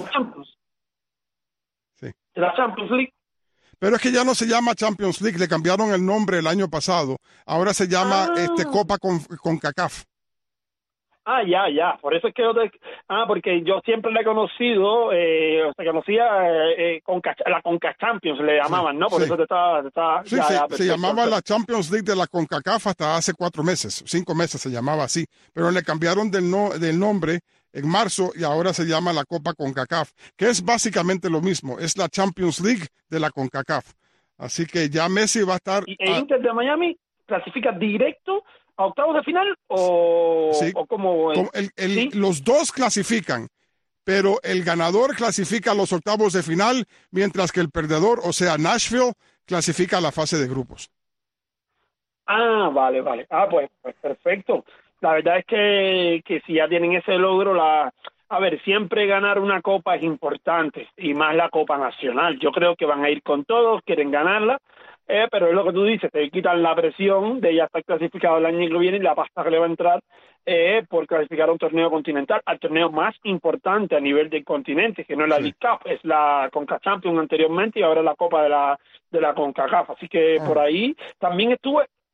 Sí. De la Champions League. Pero es que ya no se llama Champions League, le cambiaron el nombre el año pasado. Ahora se llama ah. este Copa con, CONCACAF. Ah, ya, ya. Por eso es que yo te... Ah, porque yo siempre le he conocido, eh, o sea, conocía eh, Conca, la Conca Champions, le llamaban, sí, ¿no? Por sí. eso te estaba... Te estaba sí, ya, se, ya, se llamaba la Champions League de la CONCACAF hasta hace cuatro meses, cinco meses se llamaba así. Pero le cambiaron del, no, del nombre en marzo y ahora se llama la Copa CONCACAF, que es básicamente lo mismo, es la Champions League de la CONCACAF. Así que ya Messi va a estar... ¿Y el a... Inter de Miami clasifica directo a octavos de final o, sí, o como... como el, el, ¿sí? Los dos clasifican, pero el ganador clasifica a los octavos de final, mientras que el perdedor, o sea, Nashville, clasifica a la fase de grupos. Ah, vale, vale. Ah, pues, pues perfecto. La verdad es que, que si ya tienen ese logro, la... A ver, siempre ganar una copa es importante, y más la Copa Nacional. Yo creo que van a ir con todos, quieren ganarla, eh, pero es lo que tú dices, te quitan la presión de ya estar clasificado el año que viene y la pasta que le va a entrar eh, por clasificar a un torneo continental, al torneo más importante a nivel del continente, que no es la sí. League Cup, es la Conca Champions anteriormente y ahora la Copa de la de la CONCACAF. Así que oh. por ahí también estuve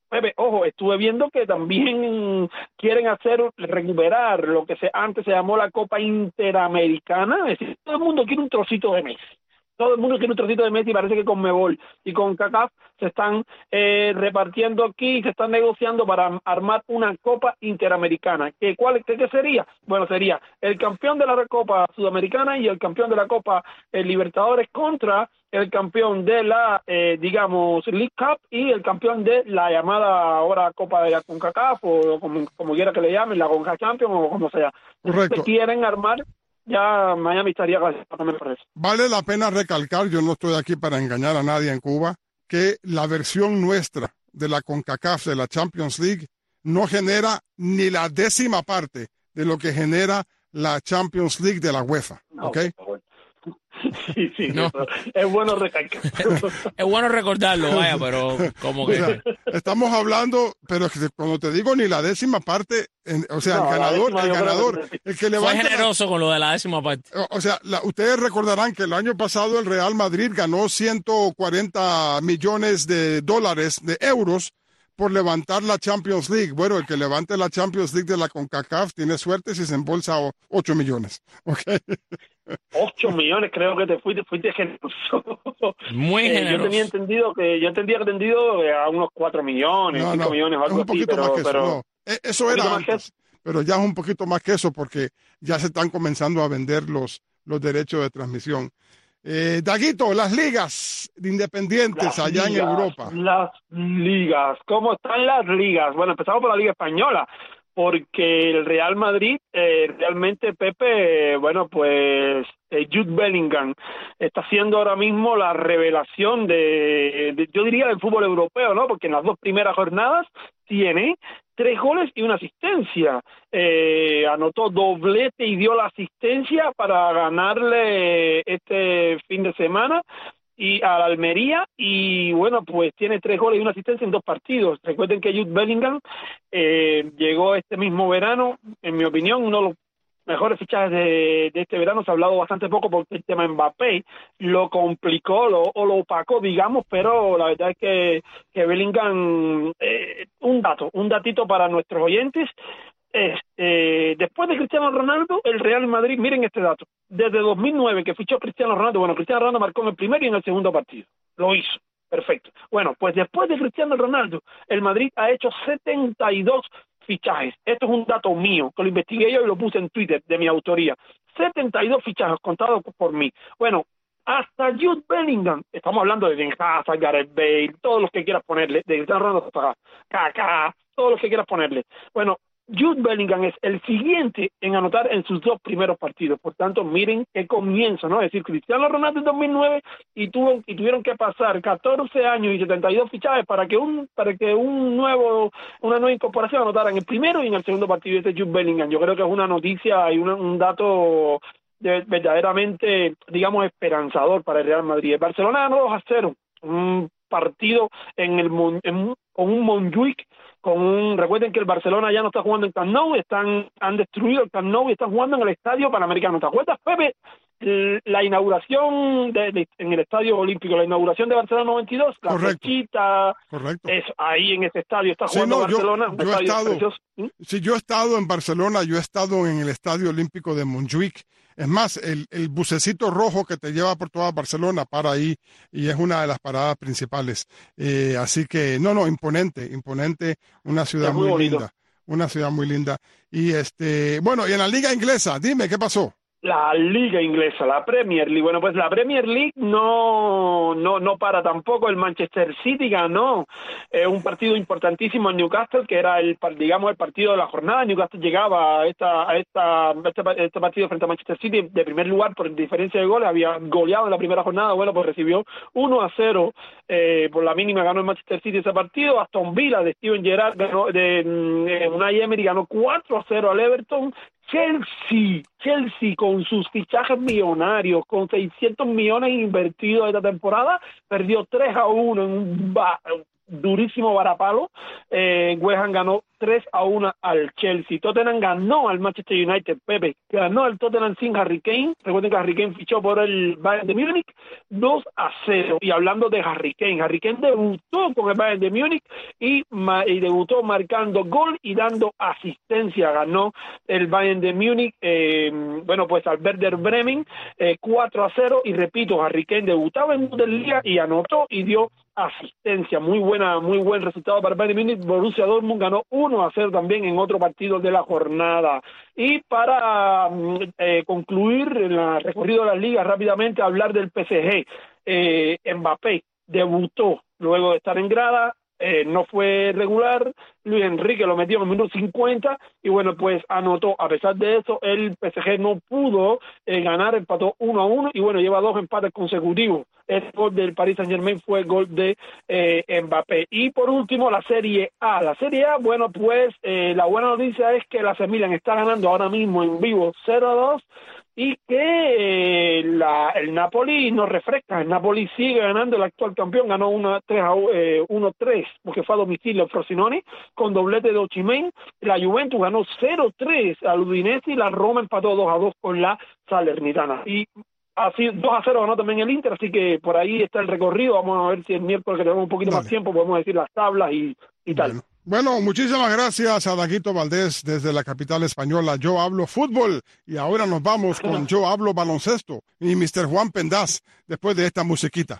Pepe, ojo, estuve viendo que también quieren hacer, recuperar lo que se, antes se llamó la Copa Interamericana, es decir, todo el mundo quiere un trocito de Messi. Todo el mundo quiere un trocito de Messi y parece que con Conmebol y con CONCACAF se están eh, repartiendo aquí, se están negociando para armar una Copa Interamericana. ¿Qué, cuál, qué, qué sería? Bueno, sería el campeón de la Copa Sudamericana y el campeón de la Copa eh, Libertadores contra el campeón de la, eh, digamos, League Cup y el campeón de la llamada ahora Copa de la CONCACAF o como, como quiera que le llamen, la CONCACAF Champions o como sea. Correcto. Quieren armar. Ya Miami estaría clasificado, me parece. Vale la pena recalcar, yo no estoy aquí para engañar a nadie en Cuba, que la versión nuestra de la CONCACAF, de la Champions League, no genera ni la décima parte de lo que genera la Champions League de la UEFA, ¿ok? No, sí, sí, No. es bueno recalcar. Es bueno recordarlo, vaya, pero como O que... sea, estamos hablando, pero que cuando te digo ni la décima parte, en- o sea, No, el la ganador, décima el yo creo ganador, que sí. el que Fue levanta la- generoso con lo de la décima parte. O sea, la- ustedes recordarán que el año pasado el Real Madrid ganó ciento cuarenta millones de dólares, de euros, por levantar la Champions League. Bueno, el que levante la Champions League de la CONCACAF tiene suerte si se embolsa o- ocho millones. ¿Ok? Ocho millones, creo que te fuiste, fuiste generoso. Muy Eh, yo generoso. tenía entendido que, yo entendía que entendido eh, a unos cuatro millones, No, cinco no, millones o es algo un así, poquito pero, más que eso. pero No, e- eso ¿Un era poquito más que antes, pero ya es un poquito más que eso porque ya se están comenzando a vender los, los derechos de transmisión. Eh, Daguito, las ligas independientes Las allá en ligas, Europa. Las ligas, ¿cómo están las ligas? Bueno, empezamos por la Liga Española, porque el Real Madrid, eh, realmente, Pepe, eh, bueno, pues eh, Jude Bellingham está siendo ahora mismo la revelación de, de, yo diría, del fútbol europeo, ¿no? Porque en las dos primeras jornadas tiene tres goles y una asistencia. Eh, anotó doblete y dio la asistencia para ganarle este fin de semana y a la Almería, y bueno, pues tiene tres goles y una asistencia en dos partidos. Recuerden que Jude Bellingham eh, llegó este mismo verano, en mi opinión, uno de los mejores fichajes de, de este verano. Se ha hablado bastante poco porque el tema Mbappé lo complicó lo, o lo opacó, digamos, pero la verdad es que, que Bellingham, eh, un dato, un datito para nuestros oyentes. Este, después de Cristiano Ronaldo, el Real Madrid, miren este dato, desde dos mil nueve que fichó Cristiano Ronaldo, bueno, Cristiano Ronaldo marcó en el primer y en el segundo partido, lo hizo, perfecto. Bueno, pues después de Cristiano Ronaldo, el Madrid ha hecho setenta y dos fichajes. Esto es un dato mío, que lo investigué yo y lo puse en Twitter, de mi autoría. setenta y dos fichajes contados por mí. Bueno, hasta Jude Bellingham, estamos hablando de Ben Hazard, Gareth Bale, todos los que quieras ponerle, de Cristiano Ronaldo hasta Kaká, todos los que quieras ponerle. Bueno, Jude Bellingham es el siguiente en anotar en sus dos primeros partidos. Por tanto, miren qué comienzo, ¿no? Es decir, Cristiano Ronaldo en dos mil nueve y, tuvo, y tuvieron que pasar catorce años y setenta y dos fichajes para que un para que un nuevo una nueva incorporación anotara en el primero y en el segundo partido de Jude Bellingham. Yo creo que es una noticia y una, un dato de, verdaderamente, digamos, esperanzador para el Real Madrid. El Barcelona ganó dos a cero. Un partido en el en, con un Montjuic, con un, recuerden que el Barcelona ya no está jugando en Camp Nou, están, han destruido el Camp Nou y están jugando en el Estadio Panamericano. ¿Te acuerdas, Pepe? La inauguración de, de, en el Estadio Olímpico, la inauguración de Barcelona noventa y dos, la Correcto. flechita, Correcto. es ahí en ese estadio está Sí, jugando no, yo- Barcelona, un yo he estadio estado- precioso. ¿Mm? Sí, yo he estado en Barcelona, yo he estado en el Estadio Olímpico de Montjuic. Es más, el, el bucecito rojo que te lleva por toda Barcelona para ahí y es una de las paradas principales. Eh, así que, no, no, imponente, imponente, una ciudad Es muy muy bonito. linda, una ciudad muy linda. Y este, bueno, y en la liga inglesa, dime, ¿qué pasó? La liga inglesa, la Premier League. Bueno, pues la Premier League no no no para tampoco. El Manchester City ganó eh, un partido importantísimo en Newcastle, que era el digamos el partido de la jornada. Newcastle llegaba a esta a esta a este, este partido frente a Manchester City de primer lugar por diferencia de goles, había goleado en la primera jornada. Bueno, pues recibió uno a cero eh, por la mínima, ganó el Manchester City ese partido. Aston Villa de Steven Gerrard ganó, de eh, Unai Emery ganó cuatro a cero al Everton. Chelsea, Chelsea con sus fichajes millonarios, con seiscientos millones invertidos esta temporada, perdió tres a uno en un ba durísimo varapalo. Eh, West Ham ganó tres a uno al Chelsea. Tottenham ganó al Manchester United, Pepe. Ganó al Tottenham sin Harry Kane. Recuerden que Harry Kane fichó por el Bayern de Múnich dos a cero. Y hablando de Harry Kane, Harry Kane debutó con el Bayern de Múnich y, y debutó marcando gol y dando asistencia. Ganó el Bayern de Múnich, eh, bueno, pues al Werder Bremen eh, cuatro a cero. Y repito, Harry Kane debutaba en Bundesliga y anotó y dio asistencia. Muy buena, muy buen resultado para Bayern Múnich. Borussia Dortmund ganó uno a cero también en otro partido de la jornada. Y para eh, concluir el recorrido de las ligas, rápidamente hablar del P S G. Eh, Mbappé debutó luego de estar en grada. Eh, no fue regular, Luis Enrique lo metió en el minuto cincuenta y bueno, pues anotó. A pesar de eso, el P S G no pudo eh, ganar, empató uno a uno y bueno, lleva dos empates consecutivos. El gol del Paris Saint-Germain fue gol de eh, Mbappé. Y por último, la Serie A. La Serie A, bueno, pues eh, la buena noticia es que la A C Milan está ganando ahora mismo en vivo cero a dos y que eh, la, el Napoli no refresca. El Napoli sigue ganando, el actual campeón ganó uno tres porque fue a domicilio el Frosinone con doblete de Osimhen. La Juventus ganó cero tres al Udinese y la Roma empató dos a dos con la Salernitana. Y así dos a cero ganó también el Inter, así que por ahí está el recorrido. Vamos a ver si el miércoles, que tenemos un poquito Dale. más tiempo, podemos decir las tablas y, y tal. Bueno. Bueno, muchísimas gracias a Daguito Valdés desde la capital española. Yo hablo fútbol y ahora nos vamos con Yo hablo baloncesto y mister Juan Pendaz después de esta musiquita.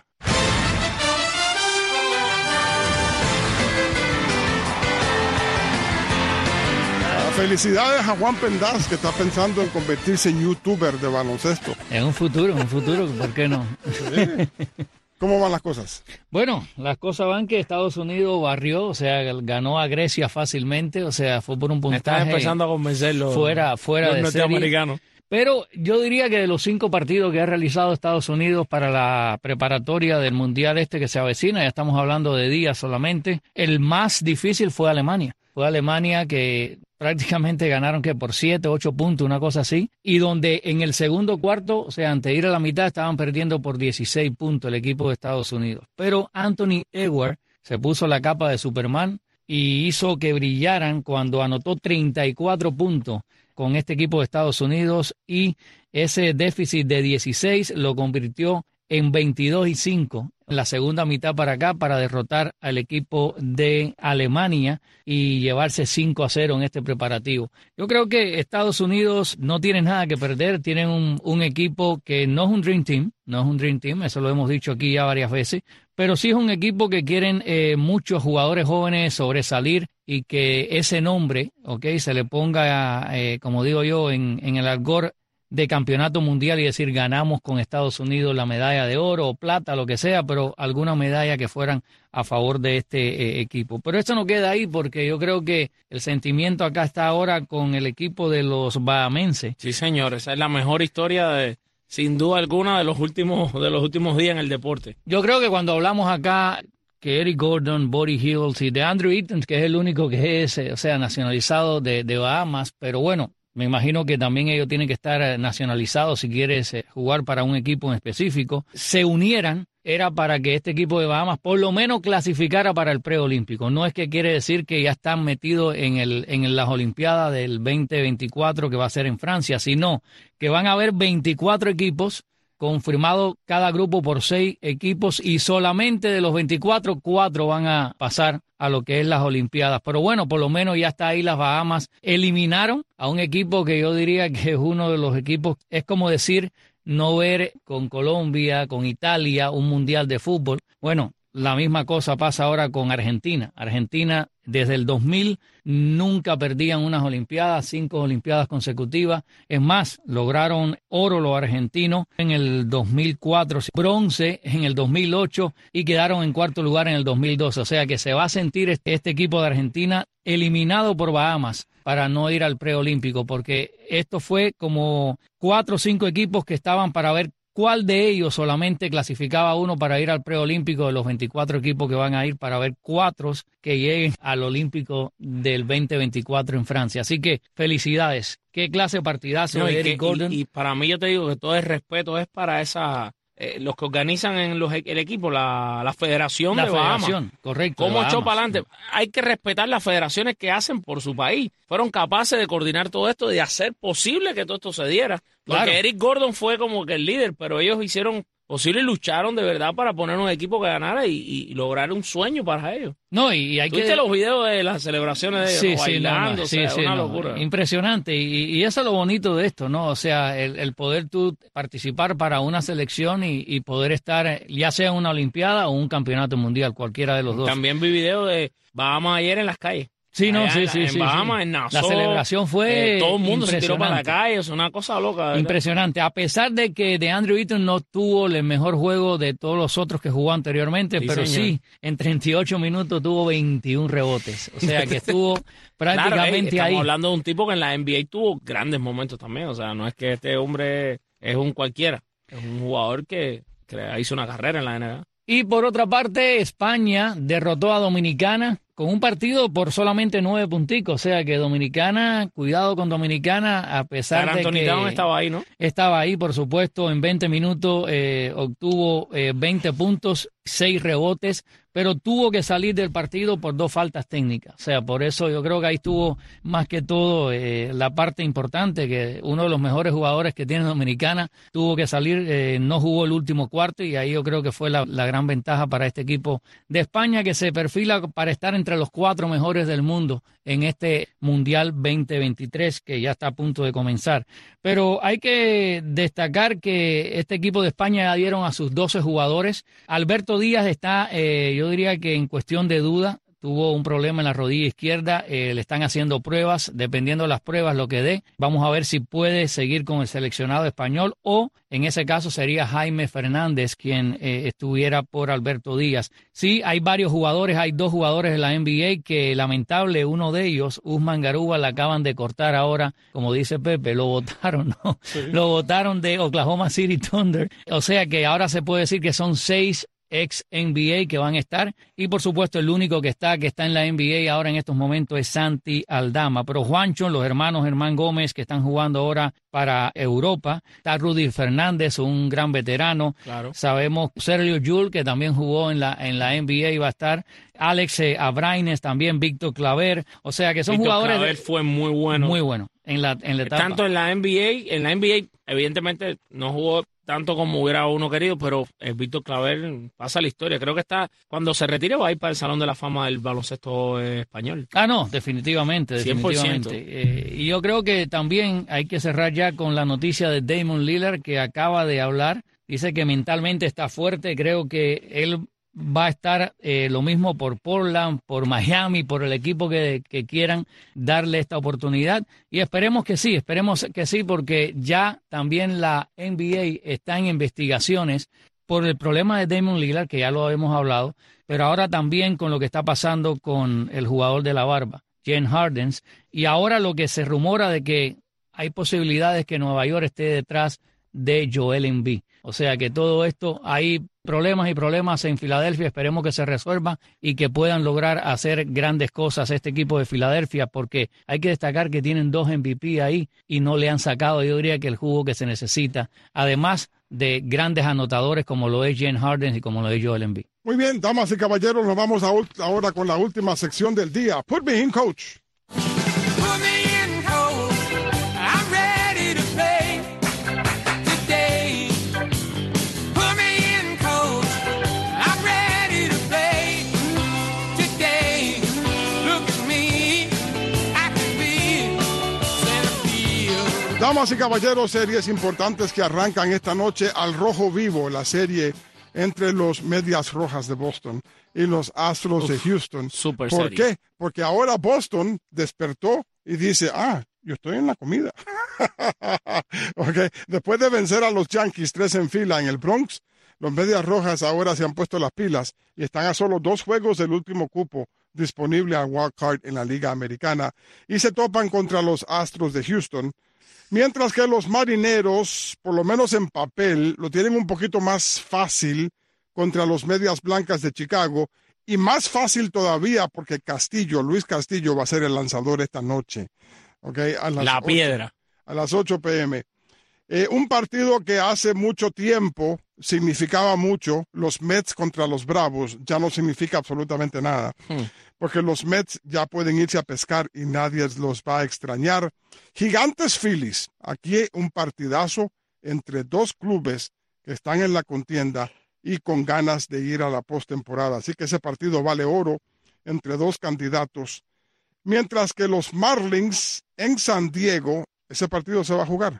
Felicidades a Juan Pendaz, que está pensando en convertirse en youtuber de baloncesto. En un futuro, en un futuro, ¿por qué no? Sí. ¿Cómo van las cosas? Bueno, las cosas van que Estados Unidos barrió, o sea, ganó a Grecia fácilmente, o sea, fue por un puntaje. Están empezando a convencerlo. Fuera, fuera los de norteamericanos. Pero yo diría que de los cinco partidos que ha realizado Estados Unidos para la preparatoria del Mundial este que se avecina, ya estamos hablando de días solamente, el más difícil fue Alemania. Fue Alemania que prácticamente ganaron que por siete, ocho puntos, una cosa así, y donde en el segundo cuarto, o sea, antes de ir a la mitad, estaban perdiendo por dieciséis puntos el equipo de Estados Unidos. Pero Anthony Edwards se puso la capa de Superman y hizo que brillaran cuando anotó treinta y cuatro puntos con este equipo de Estados Unidos y ese déficit de dieciséis lo convirtió en veintidós y cinco en la segunda mitad para acá para derrotar al equipo de Alemania y llevarse cinco a cero en este preparativo. Yo creo que Estados Unidos no tiene nada que perder, tienen un, un equipo que no es un Dream Team, no es un Dream Team, eso lo hemos dicho aquí ya varias veces, pero sí es un equipo que quieren eh, muchos jugadores jóvenes sobresalir y que ese nombre, okay, se le ponga, eh, como digo yo, en, en el argot de campeonato mundial y decir ganamos con Estados Unidos la medalla de oro o plata, lo que sea, pero alguna medalla que fueran a favor de este eh, equipo. Pero esto no queda ahí porque yo creo que el sentimiento acá está ahora con el equipo de los bahamenses. Sí, señor, esa es la mejor historia de, sin duda alguna, de los últimos, de los últimos días en el deporte. Yo creo que cuando hablamos acá que Eric Gordon, Buddy Hield y de Andrew Eaton, que es el único que es, o sea, nacionalizado de, de Bahamas, pero bueno, me imagino que también ellos tienen que estar nacionalizados si quieres jugar para un equipo en específico. Se unieran, era para que este equipo de Bahamas por lo menos clasificara para el preolímpico. No es que quiere decir que ya están metidos en, el, en las Olimpiadas del veinte veinticuatro que va a ser en Francia, sino que van a haber veinticuatro equipos confirmado cada grupo por seis equipos y solamente de los veinticuatro, cuatro van a pasar a lo que es las Olimpiadas. Pero bueno, por lo menos ya está ahí las Bahamas. Eliminaron a un equipo que yo diría que es uno de los equipos, es como decir, no ver con Colombia, con Italia, un mundial de fútbol. Bueno, la misma cosa pasa ahora con Argentina. Argentina desde el dos mil nunca perdían unas Olimpiadas, cinco Olimpiadas consecutivas. Es más, lograron oro los argentinos en el dos mil cuatro, bronce en el dos mil ocho y quedaron en cuarto lugar en el dos mil doce. O sea que se va a sentir este, este equipo de Argentina eliminado por Bahamas para no ir al preolímpico, porque esto fue como cuatro o cinco equipos que estaban para ver cuál de ellos solamente clasificaba uno para ir al preolímpico de los veinticuatro equipos que van a ir, para ver cuatro que lleguen al olímpico del veinte veinticuatro en Francia. Así que felicidades. Qué clase de partidazo no, de y Eric que, Gordon. Y, y para mí yo te digo que todo el respeto es para esa eh, los que organizan en los, el equipo, la, la Federación la de federación, Bahamas. correcto. ¿Cómo de echó Bahamas. para adelante? Hay que respetar las federaciones que hacen por su país. Fueron capaces de coordinar todo esto, de hacer posible que todo esto se diera. Porque Claro. Eric Gordon fue como que el líder, pero ellos hicieron posible y lucharon de verdad para poner un equipo que ganara y, y lograr un sueño para ellos. No, y, y hay ¿Tuviste que... los videos de las celebraciones de ellos, Sí, ¿no? sí, no, bailando? no, O sí, sea, sí, una no, locura. impresionante. Y, y eso es lo bonito de esto, ¿no? O sea, el, el poder tú participar para una selección y, y poder estar, ya sea en una Olimpiada o un campeonato mundial, cualquiera de los dos. También vi videos de Bahamas ayer en las calles. Sí, no, Allá sí, en, sí, en sí. Bahamas, sí. en Nassau. La celebración fue eh, todo el mundo se tiró para la impresionante. calle, es una cosa loca. ¿verdad? Impresionante. A pesar de que DeAndre Ayton no tuvo el mejor juego de todos los otros que jugó anteriormente, Sí, pero señor. sí, en treinta y ocho minutos tuvo veintiún rebotes. O sea que estuvo Claro, prácticamente ey, estamos ahí. hablando de un tipo que en la N B A tuvo grandes momentos también. O sea, no es que este hombre es un cualquiera. Es un jugador que, que hizo una carrera en la N B A. Y por otra parte, España derrotó a Dominicana con un partido por solamente nueve punticos. O sea que Dominicana, cuidado con Dominicana, a pesar San de Anthony que Town estaba ahí, ¿no? estaba ahí, por supuesto, en veinte minutos eh, obtuvo eh, veinte puntos, seis rebotes, pero tuvo que salir del partido por dos faltas técnicas. O sea, por eso yo creo que ahí estuvo más que todo eh, la parte importante, que uno de los mejores jugadores que tiene Dominicana tuvo que salir, eh, no jugó el último cuarto y ahí yo creo que fue la, la gran ventaja para este equipo de España, que se perfila para estar entre los cuatro mejores del mundo en este Mundial veinte veintitrés que ya está a punto de comenzar. Pero hay que destacar que este equipo de España ya dieron a sus doce jugadores. Alberto Díaz está, eh, yo diría que en cuestión de duda, tuvo un problema en la rodilla izquierda, eh, le están haciendo pruebas, dependiendo de las pruebas lo que dé, vamos a ver si puede seguir con el seleccionado español o en ese caso sería Jaime Fernández quien eh, estuviera por Alberto Díaz. Sí, hay varios jugadores, hay dos jugadores de la N B A que lamentable, uno de ellos, Usman Garuba, la acaban de cortar ahora, como dice Pepe, lo votaron, ¿no? Sí. Lo votaron de Oklahoma City Thunder, o sea que ahora se puede decir que son seis ex N B A que van a estar y por supuesto el único que está que está en la N B A ahora en estos momentos es Santi Aldama, pero Juancho, los hermanos Germán Gómez que están jugando ahora para Europa, está Rudy Fernández, un gran veterano, claro. Sabemos Sergio Llull que también jugó en la en la N B A y va a estar, Alex eh, Abraines también, Víctor Claver, o sea que son Víctor jugadores Claver de, fue muy bueno, muy bueno en la en la etapa. Tanto en la N B A, en la N B A evidentemente no jugó tanto como hubiera uno querido, pero el Víctor Claver pasa la historia. Creo que está, cuando se retire va a ir para el Salón de la Fama del baloncesto eh, español. Ah, no, definitivamente, definitivamente. Eh, y yo creo que también hay que cerrar ya con la noticia de Damian Lillard que acaba de hablar. Dice que mentalmente está fuerte, creo que él va a estar eh, lo mismo por Portland, por Miami, por el equipo que, que quieran darle esta oportunidad y esperemos que sí, esperemos que sí porque ya también la N B A está en investigaciones por el problema de Damian Lillard, que ya lo hemos hablado, pero ahora también con lo que está pasando con el jugador de la barba, James Harden, y ahora lo que se rumora de que hay posibilidades que Nueva York esté detrás de Joel Embiid. O sea que todo esto, hay problemas y problemas en Filadelfia, esperemos que se resuelva y que puedan lograr hacer grandes cosas este equipo de Filadelfia, porque hay que destacar que tienen dos M V P ahí y no le han sacado, yo diría que el jugo que se necesita, además de grandes anotadores como lo es James Harden y como lo es Joel Embiid. Muy bien, damas y caballeros, nos vamos a ahora con la última sección del día. Put me in, coach. Put me in, coach. I'm ready to play today. Put me in, coach. I'm ready to play today. Look at me. I can be center field. Damas y caballeros, series importantes que arrancan esta noche al rojo vivo, la serie entre los Medias Rojas de Boston y los Astros Uf, de Houston. Super ¿Por serie. qué? Porque ahora Boston despertó y dice, ah, yo estoy en la comida. Okay. Después de vencer a los Yankees tres en fila en el Bronx, los Medias Rojas ahora se han puesto las pilas y están a solo dos juegos del último cupo disponible al wild card en la Liga Americana y se topan contra los Astros de Houston. Mientras que los Marineros, por lo menos en papel, lo tienen un poquito más fácil contra los Medias Blancas de Chicago y más fácil todavía porque Castillo, Luis Castillo va a ser el lanzador esta noche. Okay, a las la ocho, piedra. A las ocho p m Eh, un partido que hace mucho tiempo significaba mucho, los Mets contra los Bravos, ya no significa absolutamente nada, hmm. porque los Mets ya pueden irse a pescar y nadie los va a extrañar. Gigantes Phillies, aquí un partidazo entre dos clubes que están en la contienda y con ganas de ir a la postemporada. Así que ese partido vale oro entre dos candidatos. Mientras que los Marlins en San Diego, ese partido se va a jugar.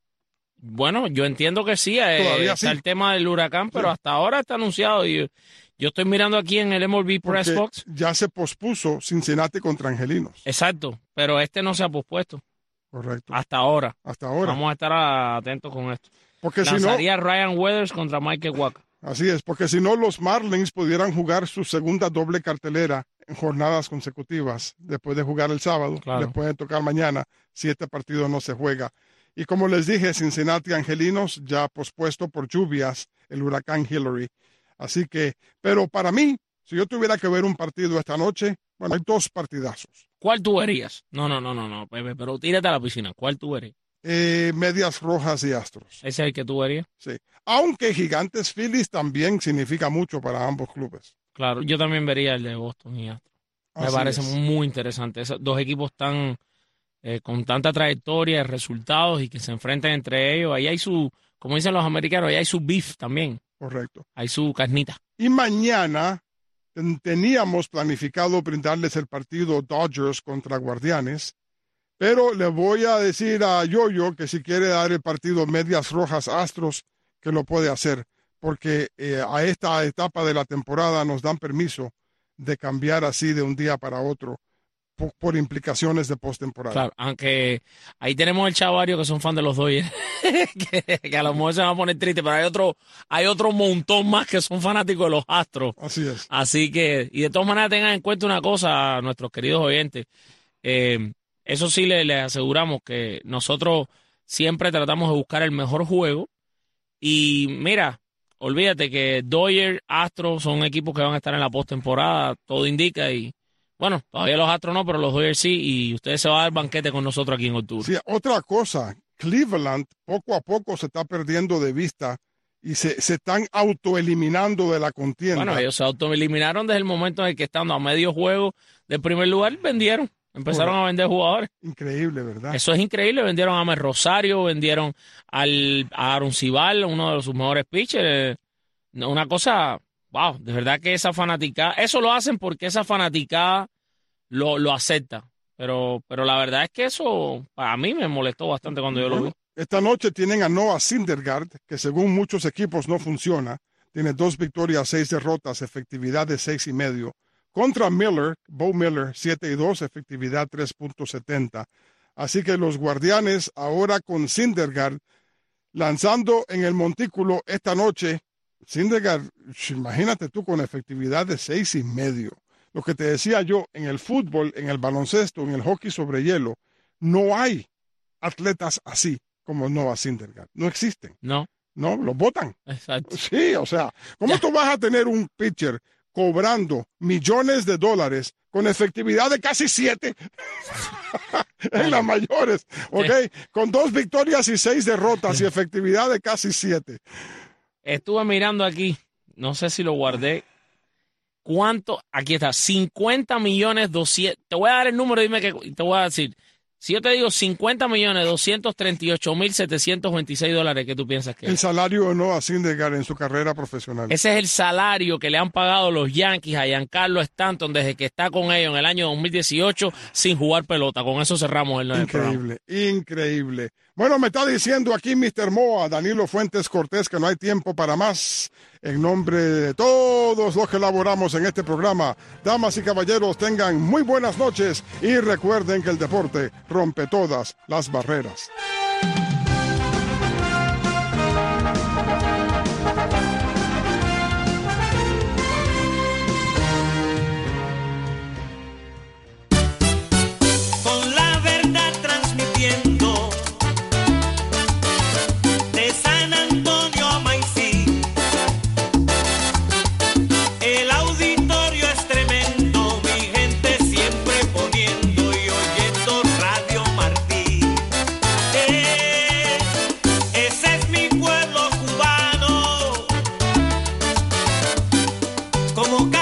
Bueno, yo entiendo que sí, eh, Todavía está sí. el tema del huracán, pero sí. hasta ahora está anunciado. Y yo estoy mirando aquí en el M L B Press Porque Box. ya se pospuso Cincinnati contra Angelinos. Exacto, pero este no se ha pospuesto. Correcto. Hasta ahora. Hasta ahora. Vamos a estar atentos con esto. Porque Lanzaría si no, Ryan Weathers contra Michael Wacha. Así es, porque si no, los Marlins pudieran jugar su segunda doble cartelera en jornadas consecutivas. Después de jugar el sábado, claro. les pueden tocar mañana si este partido no se juega. Y como les dije, Cincinnati Angelinos ya pospuesto por lluvias, el huracán Hillary. Así que, pero para mí, si yo tuviera que ver un partido esta noche, bueno, hay dos partidazos. ¿Cuál tú verías? No, no, no, no, no, Pepe, pero tírate a la piscina. ¿Cuál tú verías? Eh, Medias Rojas y Astros. ¿Ese es el que tú verías? Sí. Aunque Gigantes Phillies también significa mucho para ambos clubes. Claro, yo también vería el de Boston y Astros. Me Así parece es. muy interesante. Esos dos equipos tan eh, con tanta trayectoria, resultados y que se enfrenten entre ellos. Ahí hay su, como dicen los americanos, ahí hay su beef también. Correcto. Hay su carnita. Y mañana ten- teníamos planificado brindarles el partido Dodgers contra Guardianes, pero le voy a decir a Yoyo que si quiere dar el partido Medias Rojas Astros, que lo puede hacer, porque eh, a esta etapa de la temporada nos dan permiso de cambiar así de un día para otro por, por implicaciones de postemporada. Claro, aunque ahí tenemos el chavario que son fan de los Dodgers, que, que a lo mejor se van a poner tristes, pero hay otro, hay otro montón más que son fanáticos de los Astros. Así es. Así que, y de todas maneras tengan en cuenta una cosa, nuestros queridos oyentes, eh, eso sí les, les aseguramos que nosotros siempre tratamos de buscar el mejor juego. Y mira, olvídate que Dodgers, Astros son equipos que van a estar en la postemporada, todo indica. Y bueno, todavía los Astros no, pero los Dodgers sí. Y ustedes se van a dar banquete con nosotros aquí en octubre. Sí, otra cosa, Cleveland poco a poco se está perdiendo de vista y se, se están autoeliminando de la contienda. Bueno, ellos se autoeliminaron desde el momento en el que estando a medio juego del primer lugar, vendieron. Empezaron Correcto. a vender jugadores. Increíble, ¿verdad? Eso es increíble. Vendieron a Mel Rosario, vendieron al, a Aaron Cibal, uno de sus mejores pitchers. Una cosa, wow, de verdad que esa fanaticada, eso lo hacen porque esa fanaticada lo, lo acepta. Pero, pero la verdad es que eso a mí me molestó bastante cuando yo lo vi. Esta noche tienen a Noah Syndergaard, que según muchos equipos no funciona. Tiene dos victorias, seis derrotas, efectividad de seis y medio. Contra Miller, Bo Miller, siete y dos, efectividad tres punto setenta. Así que los Guardianes ahora con Syndergaard lanzando en el montículo esta noche. Syndergaard, imagínate tú con efectividad de seis y medio. Lo que te decía yo, en el fútbol, en el baloncesto, en el hockey sobre hielo, no hay atletas así como Noah Syndergaard. No existen. No. No, los botan. Exacto. Sí, o sea, ¿cómo Ya. tú vas a tener un pitcher cobrando millones de dólares con efectividad de casi siete en las mayores, ¿ok? Con dos victorias y seis derrotas y efectividad de casi siete. Estuve mirando aquí, no sé si lo guardé. ¿Cuánto? Aquí está, cincuenta millones doscientos. Te voy a dar el número, dime que te voy a decir. Si yo te digo cincuenta millones doscientos treinta y ocho mil setecientos veintiséis dólares, ¿qué tú piensas que El es? salario de Noah Syndergaard en su carrera profesional. Ese es el salario que le han pagado los Yankees a Giancarlo Stanton desde que está con ellos en el año dos mil dieciocho sin jugar pelota. Con eso cerramos el, el programa. Increíble, increíble. Bueno, me está diciendo aquí mister Moa, Danilo Fuentes Cortés, que no hay tiempo para más. En nombre de todos los que laboramos en este programa, damas y caballeros, tengan muy buenas noches y recuerden que el deporte rompe todas las barreras. Con la verdad transmitiendo de San Antonio a Maicí. El auditorio es tremendo, mi gente siempre poniendo y oyendo Radio Martí. como